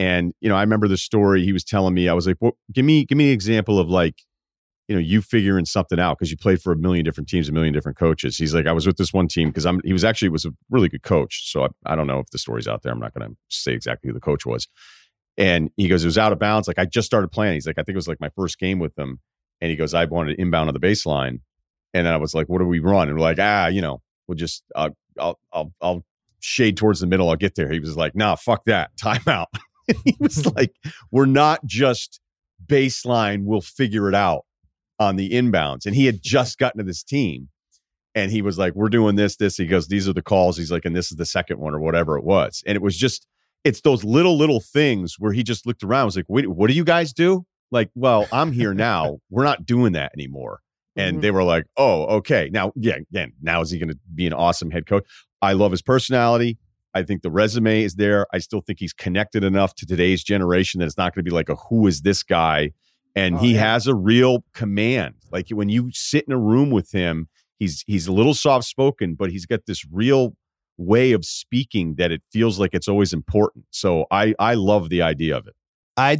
Speaker 3: I remember the story he was telling me. I was like, well, give me an example of, like, you figuring something out, because you played for a million different teams, a million different coaches. He's like, I was with this one team because he was a really good coach. So I don't know if the story's out there. I'm not going to say exactly who the coach was. And he goes, it was out of bounds. Like, I just started playing. He's like, I think it was like my first game with them. And he goes, I wanted to inbound on the baseline. And then I was like, what do we run? And we're like, we'll just, I'll shade towards the middle. I'll get there. He was like, nah, fuck that. Timeout. He was like, we're not just baseline. We'll figure it out on the inbounds. And he had just gotten to this team. And he was like, we're doing this. He goes, these are the calls. He's like, and this is the second one, or whatever it was. And it was just, it's those little things where he just looked around. Was like, wait, what do you guys do? Like, well, I'm here now. We're not doing that anymore. And they were like, oh, okay. Now, again, now is he going to be an awesome head coach? I love his personality. I think the resume is there. I still think he's connected enough to today's generation that it's not going to be like a who is this guy? And he has a real command. Like, when you sit in a room with him, he's a little soft-spoken, but he's got this real way of speaking that it feels like it's always important. So I love the idea of it.
Speaker 5: I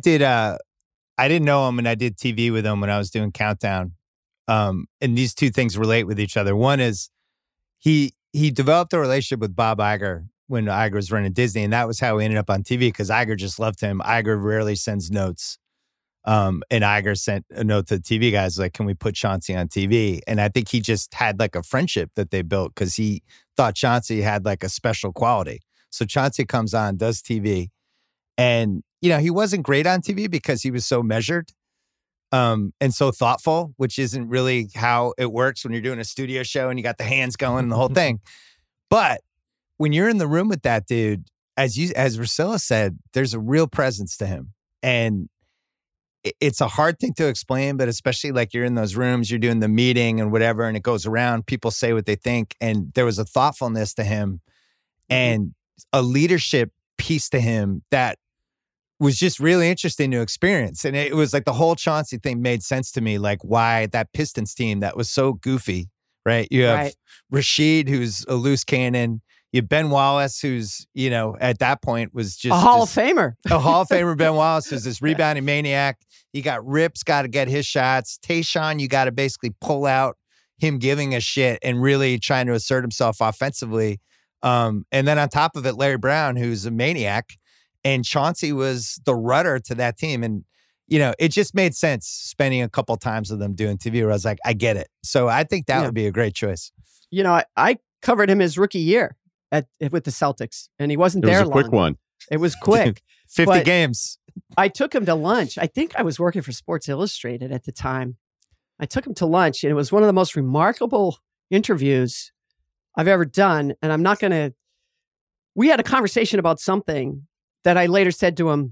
Speaker 5: didn't know him, and I did TV with him when I was doing Countdown. And these two things relate with each other. One is he developed a relationship with Bob Iger when Iger was running Disney, and that was how he ended up on TV, because Iger just loved him. Iger rarely sends notes. And Iger sent a note to the TV guys like, can we put Chauncey on TV? And I think he just had like a friendship that they built, because he thought Chauncey had like a special quality. So Chauncey comes on, does TV, and he wasn't great on TV because he was so measured and so thoughtful, which isn't really how it works when you're doing a studio show and you got the hands going and the whole thing. But when you're in the room with that dude, as Russillo said, there's a real presence to him. And it's a hard thing to explain, but especially like you're in those rooms, you're doing the meeting and whatever, and it goes around, people say what they think. And there was a thoughtfulness to him and a leadership piece to him that was just really interesting to experience. And it was like the whole Chauncey thing made sense to me, like why that Pistons team that was so goofy, right? You have Rasheed, who's a loose cannon. You have Ben Wallace, who's, you know, at that point was just
Speaker 7: a Hall of Famer.
Speaker 5: A Hall of Famer, Ben Wallace, who's this rebounding maniac. You got Rips, got to get his shots. Tayshaun, you got to basically pull out him giving a shit and really trying to assert himself offensively. And then on top of it, Larry Brown, who's a maniac. And Chauncey was the rudder to that team. And, you know, it just made sense spending a couple times with them doing TV where I was like, I get it. So I think that would be a great choice.
Speaker 7: You know, I covered him his rookie year with the Celtics, and he wasn't there long.
Speaker 3: It was a quick one.
Speaker 7: It was quick.
Speaker 5: 50 games.
Speaker 7: I took him to lunch. I think I was working for Sports Illustrated at the time. I took him to lunch, and it was one of the most remarkable interviews I've ever done. And I'm not going to... We had a conversation about something that I later said to him,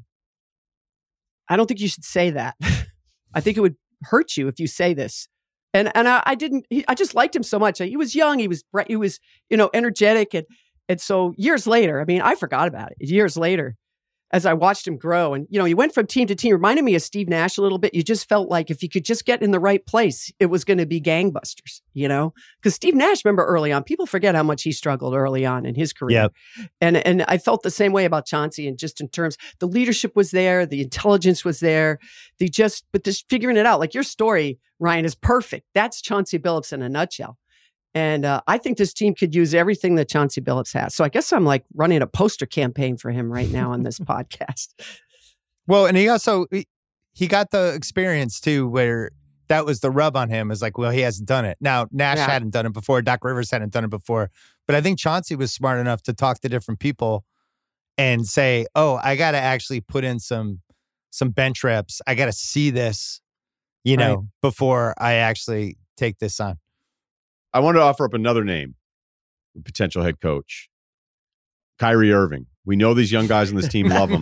Speaker 7: I don't think you should say that. I think it would hurt you if you say this. And I didn't, I just liked him so much. He was young. He was, you know, energetic. And so years later, I mean, I forgot about it. Years later, as I watched him grow, and, you know, he went from team to team, reminded me of Steve Nash a little bit. You just felt like if you could just get in the right place, it was going to be gangbusters, you know, because Steve Nash, remember early on, people forget how much he struggled early on in his career. Yep. And I felt the same way about Chauncey, and just in terms, the leadership was there, the intelligence was there, but just figuring it out. Like your story, Ryan, is perfect. That's Chauncey Billups in a nutshell. And I think this team could use everything that Chauncey Billups has. So I guess I'm like running a poster campaign for him right now on this podcast.
Speaker 5: Well, and he also, he got the experience too, where that was the rub on him, is like, well, he hasn't done it. Now, Nash hadn't done it before. Doc Rivers hadn't done it before. But I think Chauncey was smart enough to talk to different people and say, oh, I got to actually put in some bench reps. I got to see this, you know, before I actually take this on.
Speaker 3: I want to offer up another name, potential head coach, Kyrie Irving. We know these young guys on this team love him.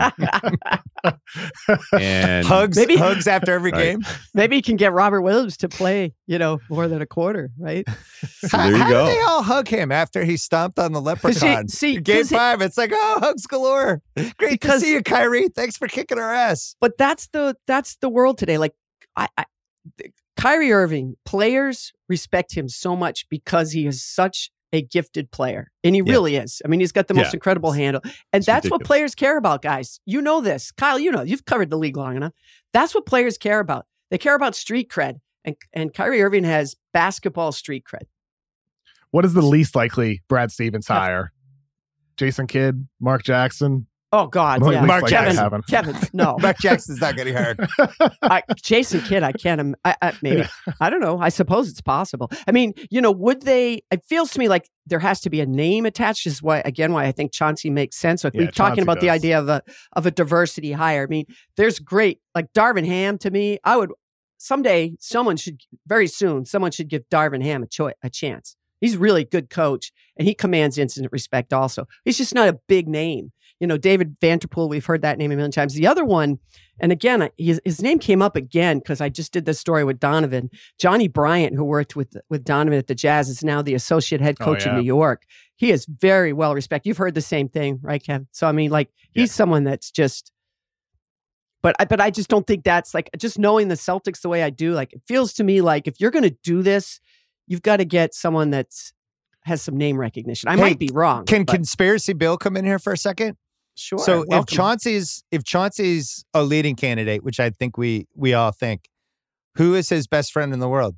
Speaker 3: And
Speaker 5: hugs after every game.
Speaker 7: Maybe he can get Robert Williams to play, you know, more than a quarter, right?
Speaker 3: So there you go.
Speaker 5: How did they all hug him after he stomped on the Leprechaun? Game 5, it's like, oh, hugs galore. Great to see you, Kyrie. Thanks for kicking our ass.
Speaker 7: But that's the world today. Like, Kyrie Irving, players respect him so much because he is such a gifted player. And he really is. I mean, he's got the most incredible handle. And that's ridiculous. What players care about, guys. You know this. Kyle, you know, you've covered the league long enough. That's what players care about. They care about street cred. And Kyrie Irving has basketball street cred.
Speaker 6: What is the least likely Brad Stevens hire? Jason Kidd, Mark Jackson?
Speaker 7: Oh, God. Yeah.
Speaker 5: Mark
Speaker 7: Jackson. Kevin, no.
Speaker 5: Mark Jackson's not getting hurt.
Speaker 7: Jason Kidd, I can't. Maybe. Yeah. I don't know. I suppose it's possible. I mean, you know, would they? It feels to me like there has to be a name attached. Is why I think Chauncey makes sense. Like we're talking about the idea of a diversity hire. I mean, there's great, like Darvin Ham to me. I would someday, someone should give Darvin Ham a chance. He's a really good coach, and he commands instant respect also. He's just not a big name. You know, David Vanterpool, we've heard that name a million times. The other one, and again, his name came up again because I just did this story with Donovan. Johnny Bryant, who worked with Donovan at the Jazz, is now the associate head coach in New York. He is very well respected. You've heard the same thing, right, Kev? So, I mean, like, he's someone that's just... But I just don't think that's, like, just knowing the Celtics the way I do, like, it feels to me like if you're going to do this, you've got to get someone has some name recognition. I might be wrong.
Speaker 5: Can Conspiracy Bill come in here for a second?
Speaker 7: Sure.
Speaker 5: So if Chauncey's a leading candidate, which I think we all think, who is his best friend in the world?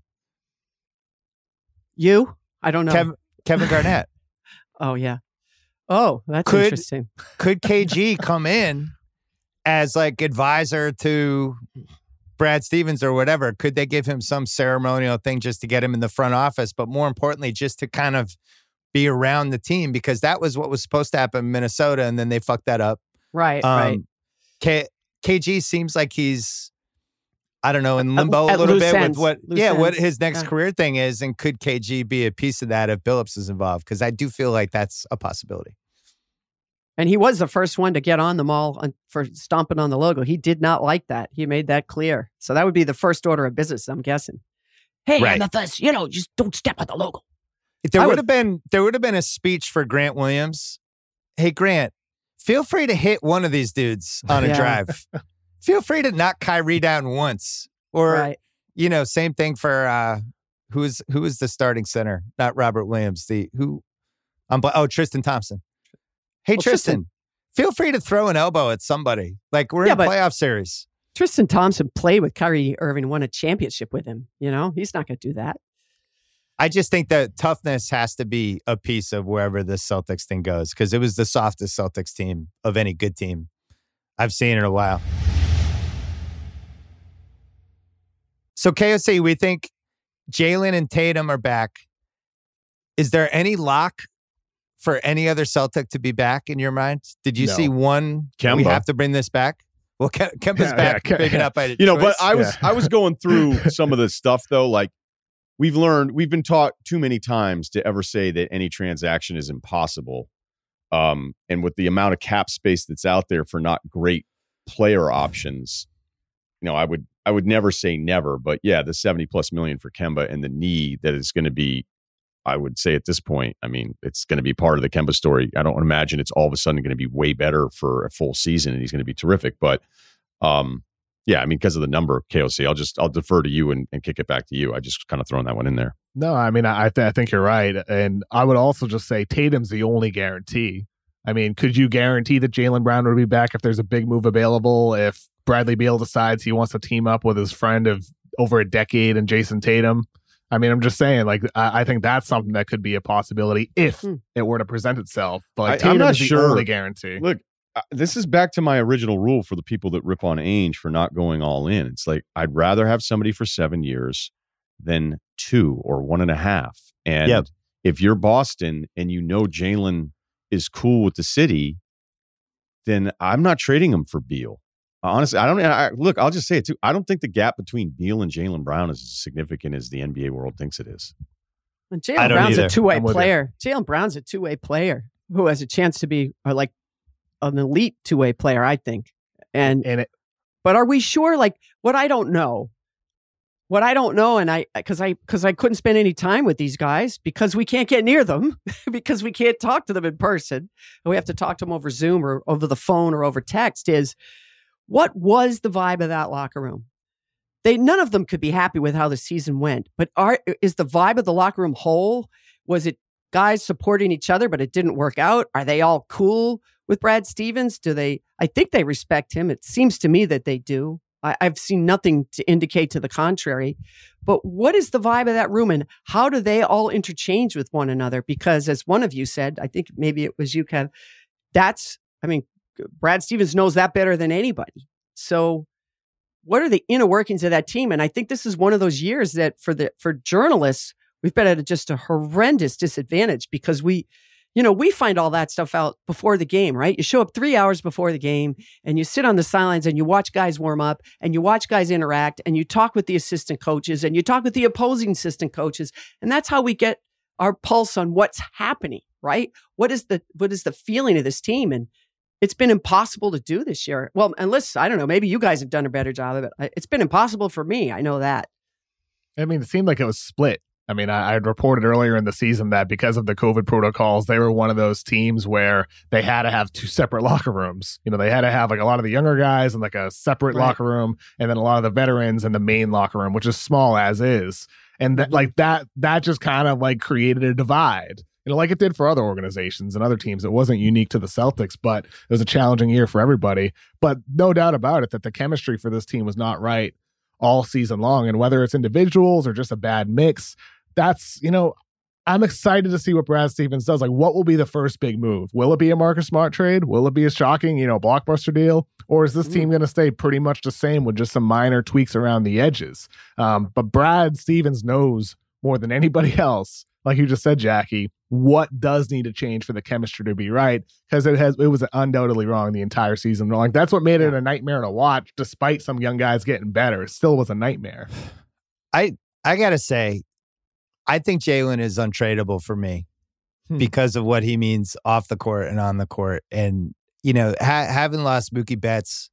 Speaker 7: You? I don't know.
Speaker 5: Kevin Garnett.
Speaker 7: Oh, yeah. Oh, that's interesting.
Speaker 5: Could KG come in as like advisor to Brad Stevens or whatever? Could they give him some ceremonial thing just to get him in the front office? But more importantly, just to kind of be around the team, because that was what was supposed to happen in Minnesota, and then they fucked that up.
Speaker 7: Right, right.
Speaker 5: KG seems like he's I don't know, in limbo a little bit with what his next
Speaker 7: Yeah.
Speaker 5: career thing is, and could KG be a piece of that if Billups is involved? Because I do feel like that's a possibility.
Speaker 7: And he was the first one to get on the mall for stomping on the logo. He did not like that. He made that clear. So that would be the first order of business, I'm guessing. Hey,
Speaker 5: Right.
Speaker 7: MFS, just don't step on the logo.
Speaker 5: There would have been a speech for Grant Williams. Hey, Grant, feel free to hit one of these dudes on a drive. Feel free to knock Kyrie down once. Or, same thing for who is the starting center? Not Robert Williams. Tristan Thompson. Hey, Tristan, feel free to throw an elbow at somebody. Like, we're in a playoff series.
Speaker 7: Tristan Thompson played with Kyrie Irving, won a championship with him. He's not going to do that.
Speaker 5: I just think that toughness has to be a piece of wherever this Celtics thing goes, because it was the softest Celtics team of any good team I've seen in a while. So, KOC, we think Jalen and Tatum are back. Is there any lock for any other Celtic to be back in your mind? Did you see one?
Speaker 3: Kemba.
Speaker 5: We have to bring this back. Well, Kemba's back. Picking up by
Speaker 3: but I was going through some of the stuff though. Like we've been taught too many times to ever say that any transaction is impossible. And with the amount of cap space that's out there for not great player options, I would never say never. But yeah, the 70+ million for Kemba and the knee that is going to be, I would say at this point, it's going to be part of the Kemba story. I don't imagine it's all of a sudden going to be way better for a full season and he's going to be terrific. But because of the number, KOC, I'll defer to you and kick it back to you. I just kind of thrown that one in there.
Speaker 6: No, I think you're right. And I would also just say Tatum's the only guarantee. Could you guarantee that Jaylen Brown would be back if there's a big move available? If Bradley Beal decides he wants to team up with his friend of over a decade and Jason Tatum? I'm just saying, I think that's something that could be a possibility if it were to present itself. But
Speaker 3: I'm not
Speaker 6: is
Speaker 3: sure.
Speaker 6: The only guarantee.
Speaker 3: Look, this is back to my original rule for the people that rip on Ainge for not going all in. It's like, I'd rather have somebody for 7 years than 2 or 1.5. And if you're Boston and Jalen is cool with the city, then I'm not trading him for Beal. Honestly, I'll just say it too. I don't think the gap between Beal and Jaylen Brown is as significant as the NBA world thinks it is.
Speaker 7: And Jaylen Brown's a two-way player. Jaylen Brown's a two-way player who has a chance to be like an elite two-way player, I think. But are we sure? Like, what I don't know, and because I couldn't spend any time with these guys because we can't get near them, because we can't talk to them in person, and we have to talk to them over Zoom or over the phone or over text, is what was the vibe of that locker room? None of them could be happy with how the season went, but is the vibe of the locker room whole? Was it guys supporting each other, but it didn't work out? Are they all cool with Brad Stevens? I think they respect him. It seems to me that they do. I've seen nothing to indicate to the contrary, but what is the vibe of that room and how do they all interchange with one another? Because as one of you said, I think maybe it was you, Kev, Brad Stevens knows that better than anybody. So what are the inner workings of that team? And I think this is one of those years that for journalists, we've been at just a horrendous disadvantage because we find all that stuff out before the game, right? You show up 3 hours before the game and you sit on the sidelines and you watch guys warm up and you watch guys interact and you talk with the assistant coaches and you talk with the opposing assistant coaches. And that's how we get our pulse on what's happening, right? What is the feeling of this team? And it's been impossible to do this year. Well, unless, I don't know, maybe you guys have done a better job of it. It's been impossible for me. I know that.
Speaker 6: It seemed like it was split. I had reported earlier in the season that because of the COVID protocols, they were one of those teams where they had to have 2 separate locker rooms. They had to have like a lot of the younger guys in like a separate locker room, and then a lot of the veterans in the main locker room, which is small as is. And that just kind of like created a divide. Like it did for other organizations and other teams. It wasn't unique to the Celtics, but it was a challenging year for everybody. But no doubt about it that the chemistry for this team was not right all season long. And whether it's individuals or just a bad mix, that's, I'm excited to see what Brad Stevens does. Like, what will be the first big move? Will it be a Marcus Smart trade? Will it be a shocking, blockbuster deal? Or is this team going to stay pretty much the same with just some minor tweaks around the edges? But Brad Stevens knows more than anybody else like you just said, Jackie, what does need to change for the chemistry to be right? Because it was undoubtedly wrong the entire season. Like that's what made it a nightmare to watch, despite some young guys getting better. It still was a nightmare.
Speaker 5: I gotta say, I think Jalen is untradeable for me because of what he means off the court and on the court. And, you know, having lost Mookie Betts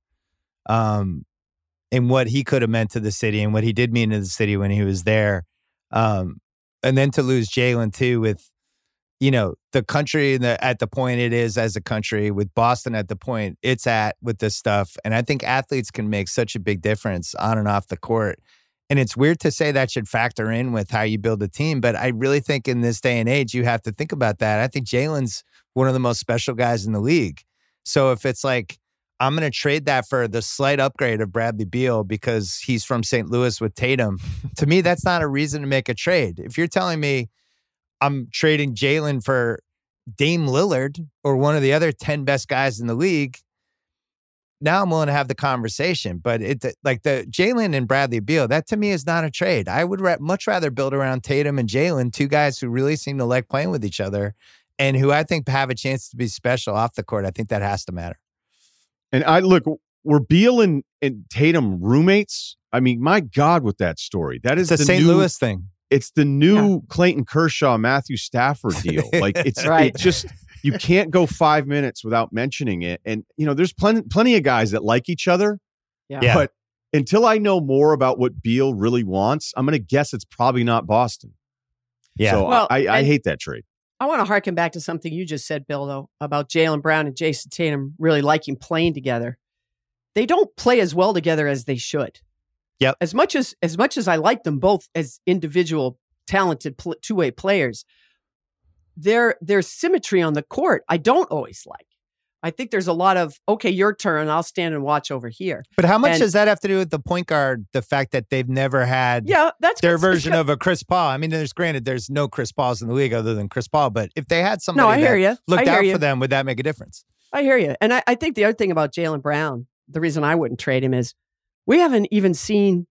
Speaker 5: and what he could have meant to the city and what he did mean to the city when he was there. And then to lose Jalen too with, you know, the country at the point it is as a country, with Boston at the point it's at with this stuff. And I think athletes can make such a big difference on and off the court. And it's weird to say that should factor in with how you build a team, but I really think in this day and age, you have to think about that. I think Jalen's one of the most special guys in the league. So if it's like, I'm going to trade that for the slight upgrade of Bradley Beal because he's from St. Louis with Tatum, to me, that's not a reason to make a trade. If you're telling me I'm trading Jalen for Dame Lillard or one of the other 10 best guys in the league, now I'm willing to have the conversation. But like the Jalen and Bradley Beal, that to me is not a trade. I would much rather build around Tatum and Jalen, two guys who really seem to like playing with each other and who I think have a chance to be special off the court. I think that has to matter.
Speaker 3: And were Beal and Tatum roommates? I mean, my God, with that story. That is
Speaker 5: the St. Louis thing.
Speaker 3: It's the new Clayton Kershaw, Matthew Stafford deal. Like it's
Speaker 7: right.
Speaker 3: It just, you can't go 5 minutes without mentioning it. And, you know, there's plenty of guys that like each other.
Speaker 7: Yeah.
Speaker 3: But until I know more about what Beal really wants, I'm going to guess it's probably not Boston.
Speaker 5: Yeah.
Speaker 3: So
Speaker 7: well,
Speaker 3: I hate that trade.
Speaker 7: I want to harken back to something you just said, Bill, though, about Jaylen Brown and Jason Tatum really liking playing together. They don't play as well together as they should.
Speaker 5: Yep.
Speaker 7: As much as I like them both as individual talented two-way players, their symmetry on the court, I don't always like. I think there's a lot of, okay, your turn, I'll stand and watch over here.
Speaker 5: But how much does that have to do with the point guard? The fact that they've never had
Speaker 7: that's
Speaker 5: their version of a Chris Paul. I mean, there's no Chris Pauls in the league other than Chris Paul. But if they had somebody that looked out for them, would that make a difference?
Speaker 7: I hear you. And I think the other thing about Jaylen Brown, the reason I wouldn't trade him is we haven't even seen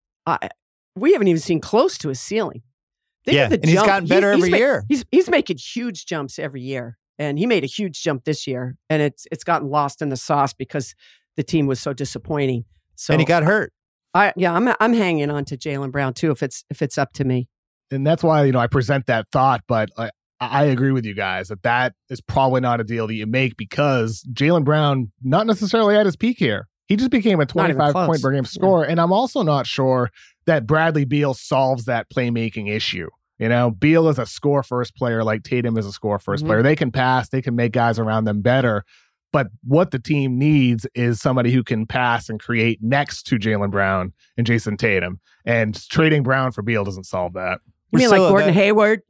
Speaker 7: close to his ceiling.
Speaker 5: And he's gotten better every year.
Speaker 7: He's making huge jumps every year. And he made a huge jump this year, and it's gotten lost in the sauce because the team was so disappointing. So
Speaker 5: and he got hurt.
Speaker 7: I'm hanging on to Jaylen Brown too if it's up to me.
Speaker 6: And that's why, you know, I present that thought, but I agree with you guys that is probably not a deal that you make because Jaylen Brown not necessarily at his peak here. He just became a 25 point per game scorer, and I'm also not sure that Bradley Beal solves that playmaking issue. You know, Beal is a score-first player like Tatum is a score-first player. They can pass. They can make guys around them better. But what the team needs is somebody who can pass and create next to Jaylen Brown and Jason Tatum. And trading Brown for Beal doesn't solve that.
Speaker 7: You mean like Gordon Hayward?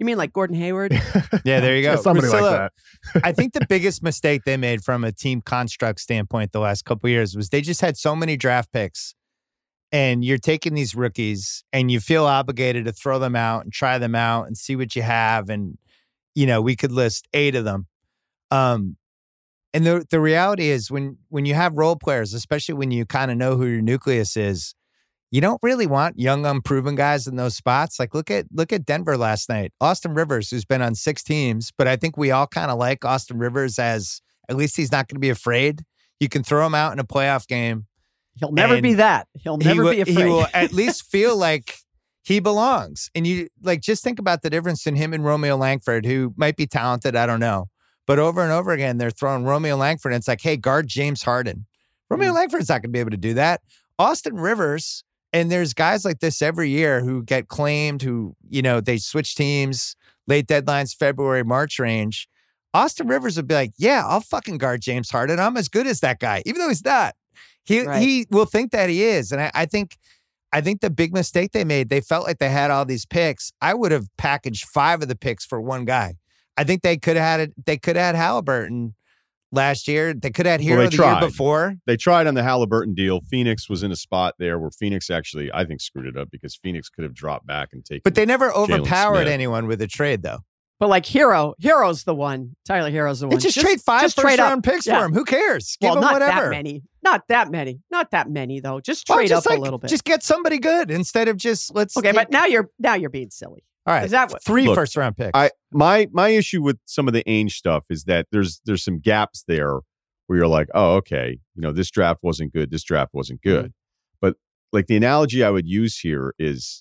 Speaker 5: Yeah, there you go.
Speaker 6: Somebody like that.
Speaker 5: I think the biggest mistake they made from a team construct standpoint the last couple of years was they just had so many draft picks. And you're taking these rookies and you feel obligated to throw them out and try them out and see what you have. And, you know, we could list 8 of them. And the reality is when you have role players, especially when you kind of know who your nucleus is, you don't really want young, unproven guys in those spots. Like look at Denver last night. Austin Rivers, who's been on 6 teams, but I think we all kind of like Austin Rivers as at least he's not going to be afraid. You can throw him out in a playoff game.
Speaker 7: He'll never be that. He'll never be afraid.
Speaker 5: He will at least feel like he belongs. And you just think about the difference in him and Romeo Langford, who might be talented. I don't know. But over and over again, they're throwing Romeo Langford. And it's like, hey, guard James Harden. Romeo Langford's not going to be able to do that. Austin Rivers, and there's guys like this every year who get claimed, who, you know, they switch teams, late deadlines, February, March range. Austin Rivers would be like, yeah, I'll fucking guard James Harden. I'm as good as that guy, even though he's not. He will think that he is. And I think the big mistake they made, they felt like they had all these picks. I would have packaged 5 of the picks for one guy. I think they could have had it. They could have had Halliburton last year. They could have had Hero the year before.
Speaker 3: They tried on the Halliburton deal. Phoenix was in a spot there where Phoenix actually, I think, screwed it up because Phoenix could have dropped back and taken.
Speaker 5: But they never overpowered anyone with a trade, though.
Speaker 7: But like Hero's the one. Tyler Hero's the one.
Speaker 5: Just trade 5 first-round picks for him. Who cares? Give him whatever.
Speaker 7: Not that many though. Just trade up a little bit.
Speaker 5: Just get somebody good instead of just let's.
Speaker 7: Okay, but now you're being silly.
Speaker 5: All right.
Speaker 7: Is that what?
Speaker 5: Three
Speaker 3: Look,
Speaker 5: first-round picks.
Speaker 3: My issue with some of the Ainge stuff is that there's some gaps there where you're like, oh, okay, this draft wasn't good. This draft wasn't good. But like the analogy I would use here is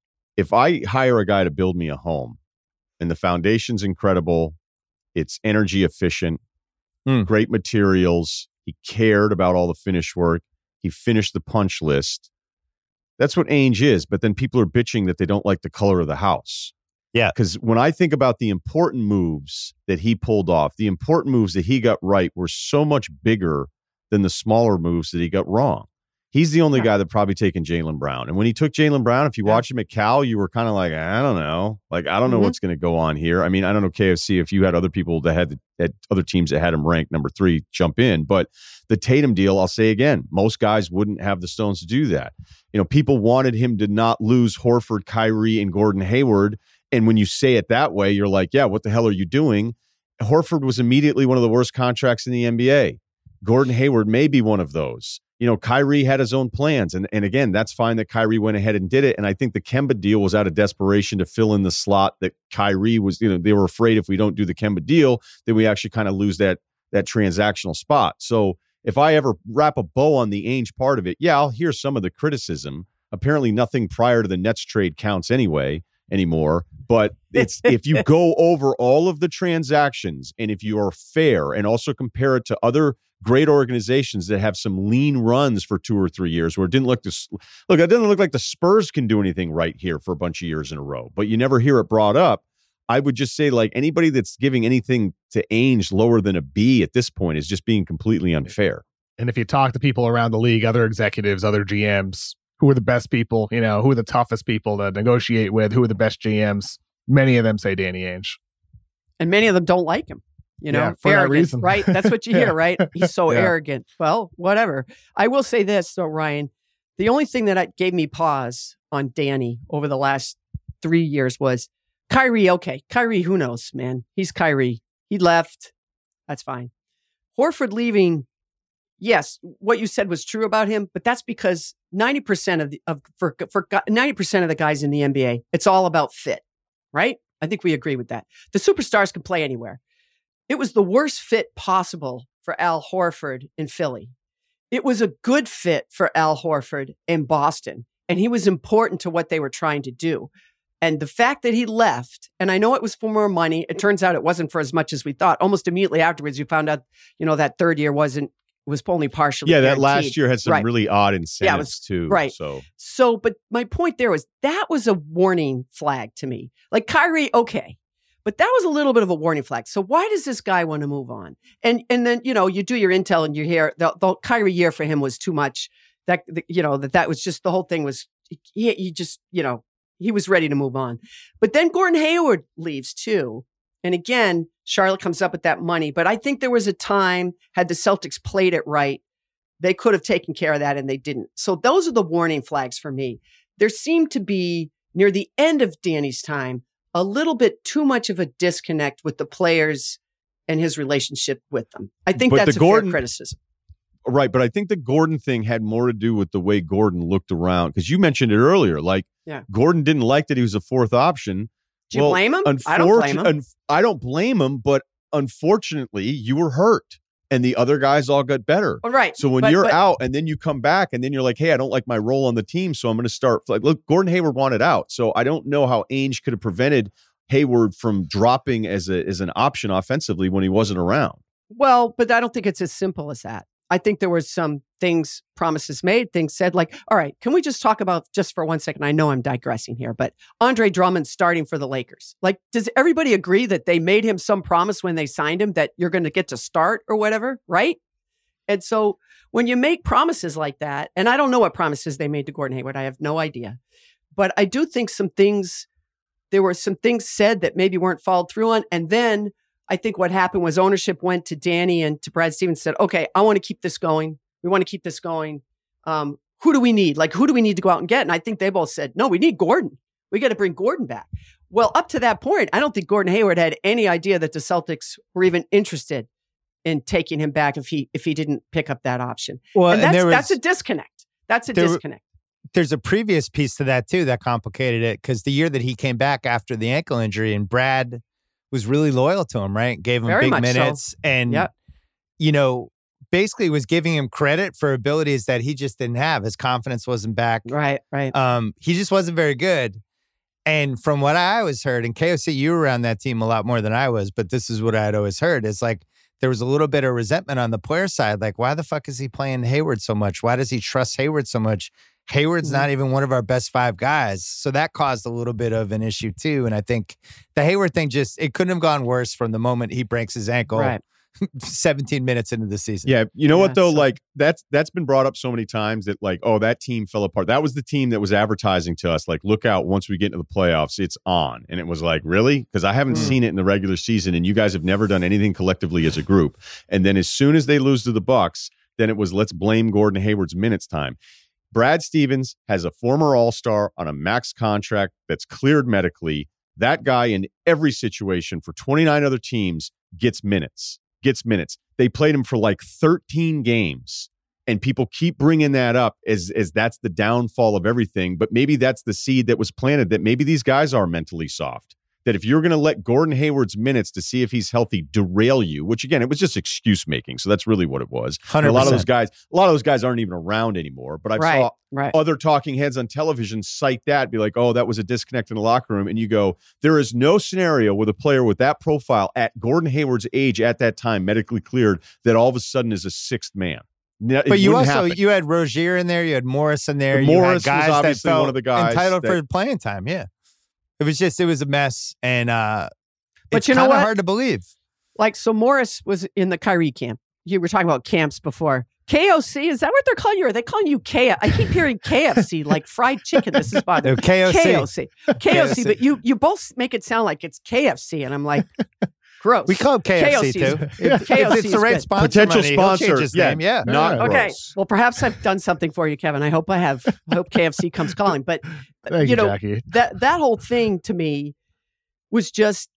Speaker 3: if I hire a guy to build me a home and the foundation's incredible, it's energy efficient, great materials, he cared about all the finish work, he finished the punch list. That's what Ainge is. But then people are bitching that they don't like the color of the house.
Speaker 5: Yeah.
Speaker 3: Because when I think about the important moves that he pulled off, the important moves that he got right were so much bigger than the smaller moves that he got wrong. He's the only guy that probably taken Jaylen Brown. And when he took Jaylen Brown, if you watch him at Cal, you were kind of like, I don't know. Like, I don't know what's going to go on here. I mean, I don't know, KFC, if you had other people that had other teams that had him ranked number 3 jump in. But the Tatum deal, I'll say again, most guys wouldn't have the stones to do that. People wanted him to not lose Horford, Kyrie, and Gordon Hayward. And when you say it that way, you're like, yeah, what the hell are you doing? Horford was immediately one of the worst contracts in the NBA. Gordon Hayward may be one of those. Kyrie had his own plans. And again, that's fine that Kyrie went ahead and did it. And I think the Kemba deal was out of desperation to fill in the slot that Kyrie was, they were afraid if we don't do the Kemba deal, then we actually kind of lose that transactional spot. So if I ever wrap a bow on the Ainge part of it, yeah, I'll hear some of the criticism. Apparently nothing prior to the Nets trade counts anymore. But it's if you go over all of the transactions and if you are fair and also compare it to other great organizations that have some lean runs for 2 or 3 years where it didn't look like the Spurs can do anything right here for a bunch of years in a row, but you never hear it brought up. I would just say, like, anybody that's giving anything to Ainge lower than a B at this point is just being completely unfair.
Speaker 6: And if you talk to people around the league, other executives, other GMs, who are the best people, who are the toughest people to negotiate with, who are the best GMs, many of them say Danny Ainge.
Speaker 7: And many of them don't like him.
Speaker 6: For that
Speaker 7: arrogant,
Speaker 6: reason.
Speaker 7: right? That's what you hear, right? He's so arrogant. Well, whatever. I will say this, though, Ryan. The only thing that gave me pause on Danny over the last 3 years was Kyrie. Okay, Kyrie, who knows, man? He's Kyrie. He left. That's fine. Horford leaving, yes, what you said was true about him, but that's because 90% of 90% of the guys in the NBA, it's all about fit, right? I think we agree with that. The superstars can play anywhere. It was the worst fit possible for Al Horford in Philly. It was a good fit for Al Horford in Boston, and he was important to what they were trying to do. And the fact that he left, and I know it was for more money, it turns out it wasn't for as much as we thought. Almost immediately afterwards, you found out, that third year was only partially guaranteed.
Speaker 3: That last year had some really odd incentives too.
Speaker 7: Right. So, but my point there was that was a warning flag to me. Like Kyrie, okay. But that was a little bit of a warning flag. So why does this guy want to move on? And then, you do your intel and you hear the Kyrie year for him was too much. That was just, the whole thing was, he just, he was ready to move on. But then Gordon Hayward leaves too. And again, Charlotte comes up with that money. But I think there was a time, had the Celtics played it right, they could have taken care of that and they didn't. So those are the warning flags for me. There seemed to be, near the end of Danny's time, a little bit too much of a disconnect with the players and his relationship with them. I think that's a fair criticism.
Speaker 3: Right, but I think the Gordon thing had more to do with the way Gordon looked around. Because you mentioned it earlier, Gordon didn't like that he was a fourth option.
Speaker 7: Do you blame him? I don't blame him.
Speaker 3: I don't blame him, but unfortunately, you were hurt. And the other guys all got better.
Speaker 7: Oh, right.
Speaker 3: So when you're out and then you come back and then you're like, hey, I don't like my role on the team, so I'm going to start. Look, Gordon Hayward wanted out. So I don't know how Ainge could have prevented Hayward from dropping as an option offensively when he wasn't around.
Speaker 7: Well, but I don't think it's as simple as that. I think there were some things, promises made, things said like, all right, can we just talk about, just for 1 second, I know I'm digressing here, but Andre Drummond starting for the Lakers. Like, does everybody agree that they made him some promise when they signed him that you're going to get to start or whatever, right? And so when you make promises like that, and I don't know what promises they made to Gordon Hayward, I have no idea. But I do think there were some things said that maybe weren't followed through on. And then I think what happened was ownership went to Danny and to Brad Stevens, said, okay, I want to keep this going. We want to keep this going. Who do we need? Like, who do we need to go out and get? And I think they both said, no, we need Gordon. We got to bring Gordon back. Well, up to that point, I don't think Gordon Hayward had any idea that the Celtics were even interested in taking him back if he didn't pick up that option. Well, and that's a disconnect. That's a disconnect.
Speaker 5: there's a previous piece to that too that complicated it, because the year that he came back after the ankle injury, and Brad was really loyal to him, right? Gave him big minutes, and basically was giving him credit for abilities that he just didn't have. His confidence wasn't back.
Speaker 7: Right.
Speaker 5: He just wasn't very good. And from what I always heard, and KOC, you were around that team a lot more than I was, but this is what I'd always heard, is like there was a little bit of resentment on the player side. Like, why the fuck is he playing Hayward so much? Why does he trust Hayward so much? Hayward's not even one of our best 5 guys. So that caused a little bit of an issue too. And I think the Hayward thing it couldn't have gone worse from the moment he breaks his ankle.
Speaker 7: Right.
Speaker 5: 17 minutes into the season.
Speaker 3: Yeah. You know what though? Like that's been brought up so many times that like, oh, that team fell apart. That was the team that was advertising to us, like, look out, once we get into the playoffs, it's on. And it was like, really? Because I haven't seen it in the regular season, and you guys have never done anything collectively as a group. And then as soon as they lose to the Bucks, then it was, let's blame Gordon Hayward's minutes time. Brad Stevens has a former All-Star on a max contract that's cleared medically. That guy in every situation for 29 other teams gets minutes. They played him for like 13 games, and people keep bringing that up as that's the downfall of everything. But maybe that's the seed that was planted, that maybe these guys are mentally soft. That if you're going to let Gordon Hayward's minutes to see if he's healthy derail you, which again, it was just excuse making. So that's really what it was.
Speaker 5: 100%.
Speaker 3: A lot of those guys aren't even around anymore. But I saw other talking heads on television cite that, be like, oh, that was a disconnect in the locker room. And you go, there is no scenario with a player with that profile at Gordon Hayward's age at that time, medically cleared, that all of a sudden is a sixth man.
Speaker 5: But you had Rozier in there, you had Morris in there.
Speaker 3: Morris
Speaker 5: you had guys
Speaker 3: was obviously
Speaker 5: that felt
Speaker 3: one of the guys
Speaker 5: entitled for playing time. Yeah. It was a mess, and
Speaker 7: but
Speaker 5: it's
Speaker 7: you know
Speaker 5: kind of
Speaker 7: what?
Speaker 5: hard to believe.
Speaker 7: Like, so Morris was in the Kyrie camp. You were talking about camps before. KOC, is that what they're calling you? Or are they calling you KFC? I keep hearing KFC, like fried chicken. This is bothering me. KOC. But you both make it sound like it's KFC, and I'm like, gross.
Speaker 5: We call it KFC too.
Speaker 7: KOC
Speaker 5: it's the right sponsor.
Speaker 3: Potential
Speaker 5: money,
Speaker 3: sponsor.
Speaker 5: He'll change his name. Yeah.
Speaker 3: Not
Speaker 7: okay.
Speaker 3: gross.
Speaker 7: Well, perhaps I've done something for you, Kevin. I hope I have. I hope KFC comes calling. But
Speaker 6: Thank you, Jackie.
Speaker 7: that whole thing to me was just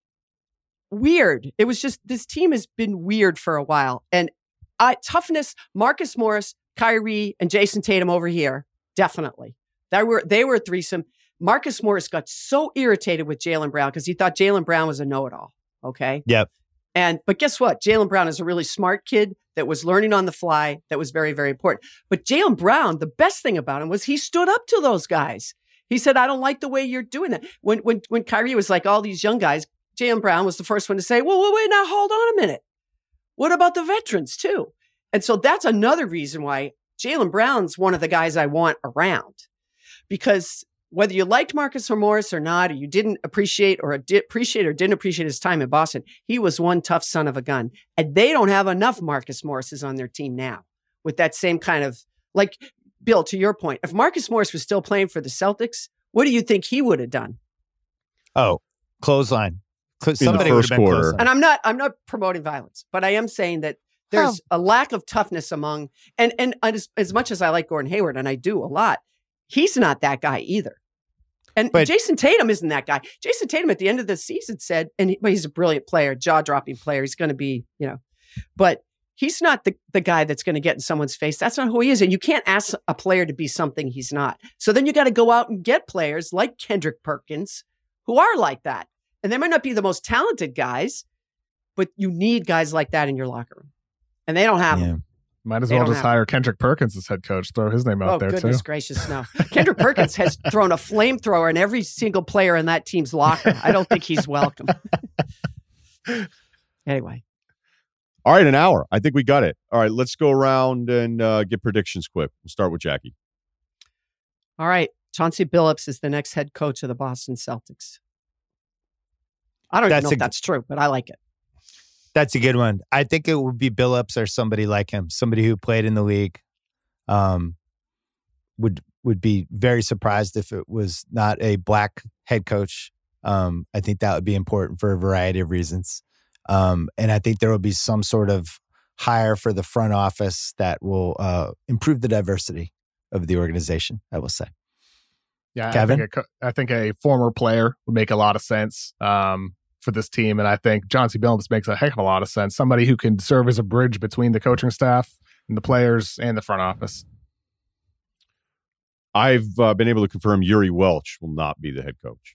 Speaker 7: weird. It was just, this team has been weird for a while. And toughness, Marcus Morris, Kyrie, and Jason Tatum over here, definitely. They were a threesome. Marcus Morris got so irritated with Jaylen Brown because he thought Jaylen Brown was a know-it-all. Okay.
Speaker 5: Yep.
Speaker 7: But guess what? Jaylen Brown is a really smart kid that was learning on the fly. That was very, very important. But Jaylen Brown, the best thing about him was he stood up to those guys. He said, I don't like the way you're doing that. When Kyrie was like, all these young guys, Jaylen Brown was the first one to say, well, wait, now hold on a minute. What about the veterans too? And so that's another reason why Jaylen Brown's one of the guys I want around. Because whether you liked Marcus Morris or not, or you didn't appreciate or didn't appreciate his time in Boston, he was one tough son of a gun. And they don't have enough Marcus Morrises on their team now with that same kind of, like, Bill, to your point, if Marcus Morris was still playing for the Celtics, what do you think he would have done? Oh,
Speaker 5: clothesline. Somebody would have been clothesline.
Speaker 7: And I'm not promoting violence, but I am saying that there's a lack of toughness among, and as much as I like Gordon Hayward, and I do a lot, he's not that guy either. And Jason Tatum isn't that guy. Jason Tatum at the end of the season said, but he's a brilliant player, jaw-dropping player. He's going to be, but he's not the guy that's going to get in someone's face. That's not who he is. And you can't ask a player to be something he's not. So then you got to go out and get players like Kendrick Perkins who are like that. And they might not be the most talented guys, but you need guys like that in your locker room. And they don't have them.
Speaker 6: Might as well just hire Kendrick Perkins as head coach. Throw his name out there, too.
Speaker 7: Oh, goodness gracious, no. Kendrick Perkins has thrown a flamethrower in every single player in that team's locker. I don't think he's welcome. Anyway.
Speaker 3: All right, an hour. I think we got it. All right, let's go around and get predictions quick. We'll start with Jackie.
Speaker 7: All right. Chauncey Billups is the next head coach of the Boston Celtics. I don't even know if that's true, but I like it.
Speaker 5: That's a good one. I think it would be Billups or somebody like him, somebody who played in the league. Would be very surprised if it was not a black head coach. I think that would be important for a variety of reasons. And I think there will be some sort of hire for the front office that will improve the diversity of the organization, I will say.
Speaker 6: Yeah,
Speaker 5: Kevin?
Speaker 6: I think a former player would make a lot of sense for this team. And I think Chauncey Billups makes a heck of a lot of sense. Somebody who can serve as a bridge between the coaching staff and the players and the front office.
Speaker 3: I've been able to confirm Yuri Welch will not be the head coach.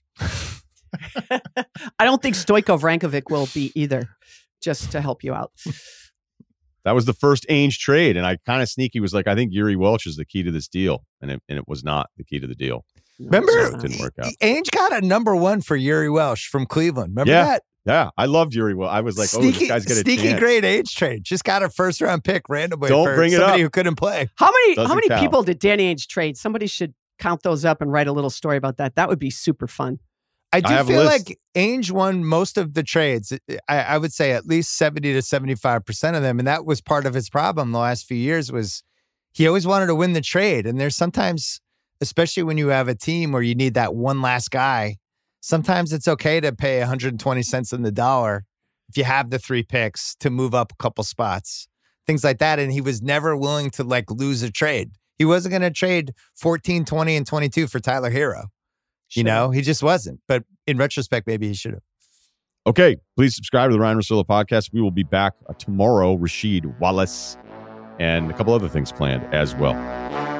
Speaker 7: I don't think Stoichkov Vrankovic will be either, just to help you out.
Speaker 3: That was the first Ainge trade, and I kind of sneaky was like, I think Yuri Welch is the key to this deal, and it was not the key to the deal.
Speaker 5: Remember,
Speaker 3: so it didn't work out.
Speaker 5: Ainge got a number 1 for Yuri Welch from Cleveland. Remember that?
Speaker 3: Yeah, I loved Yuri Welch. I was like, this guy's got a
Speaker 5: sneaky
Speaker 3: chance.
Speaker 5: great Ainge trade. Just got a first-round pick randomly
Speaker 3: Don't
Speaker 5: for
Speaker 3: bring it
Speaker 5: somebody
Speaker 3: up.
Speaker 5: who couldn't play.
Speaker 7: How many
Speaker 3: count.
Speaker 7: people did Danny Ainge trade? Somebody should count those up and write a little story about that. That would be super fun.
Speaker 5: I do feel like Ainge won most of the trades. I would say at least 70 to 75% of them. And that was part of his problem the last few years was he always wanted to win the trade. And there's sometimes, especially when you have a team where you need that one last guy, sometimes it's okay to pay 120 cents on the dollar if you have the 3 picks to move up a couple spots, things like that. And he was never willing to like lose a trade. He wasn't going to trade 14, 20, and 22 for Tyler Hero. Sure. You know, he just wasn't. But in retrospect, maybe he should have.
Speaker 3: Okay, please subscribe to the Ryen Russillo podcast. We will be back tomorrow. Rasheed Wallace and a couple other things planned as well.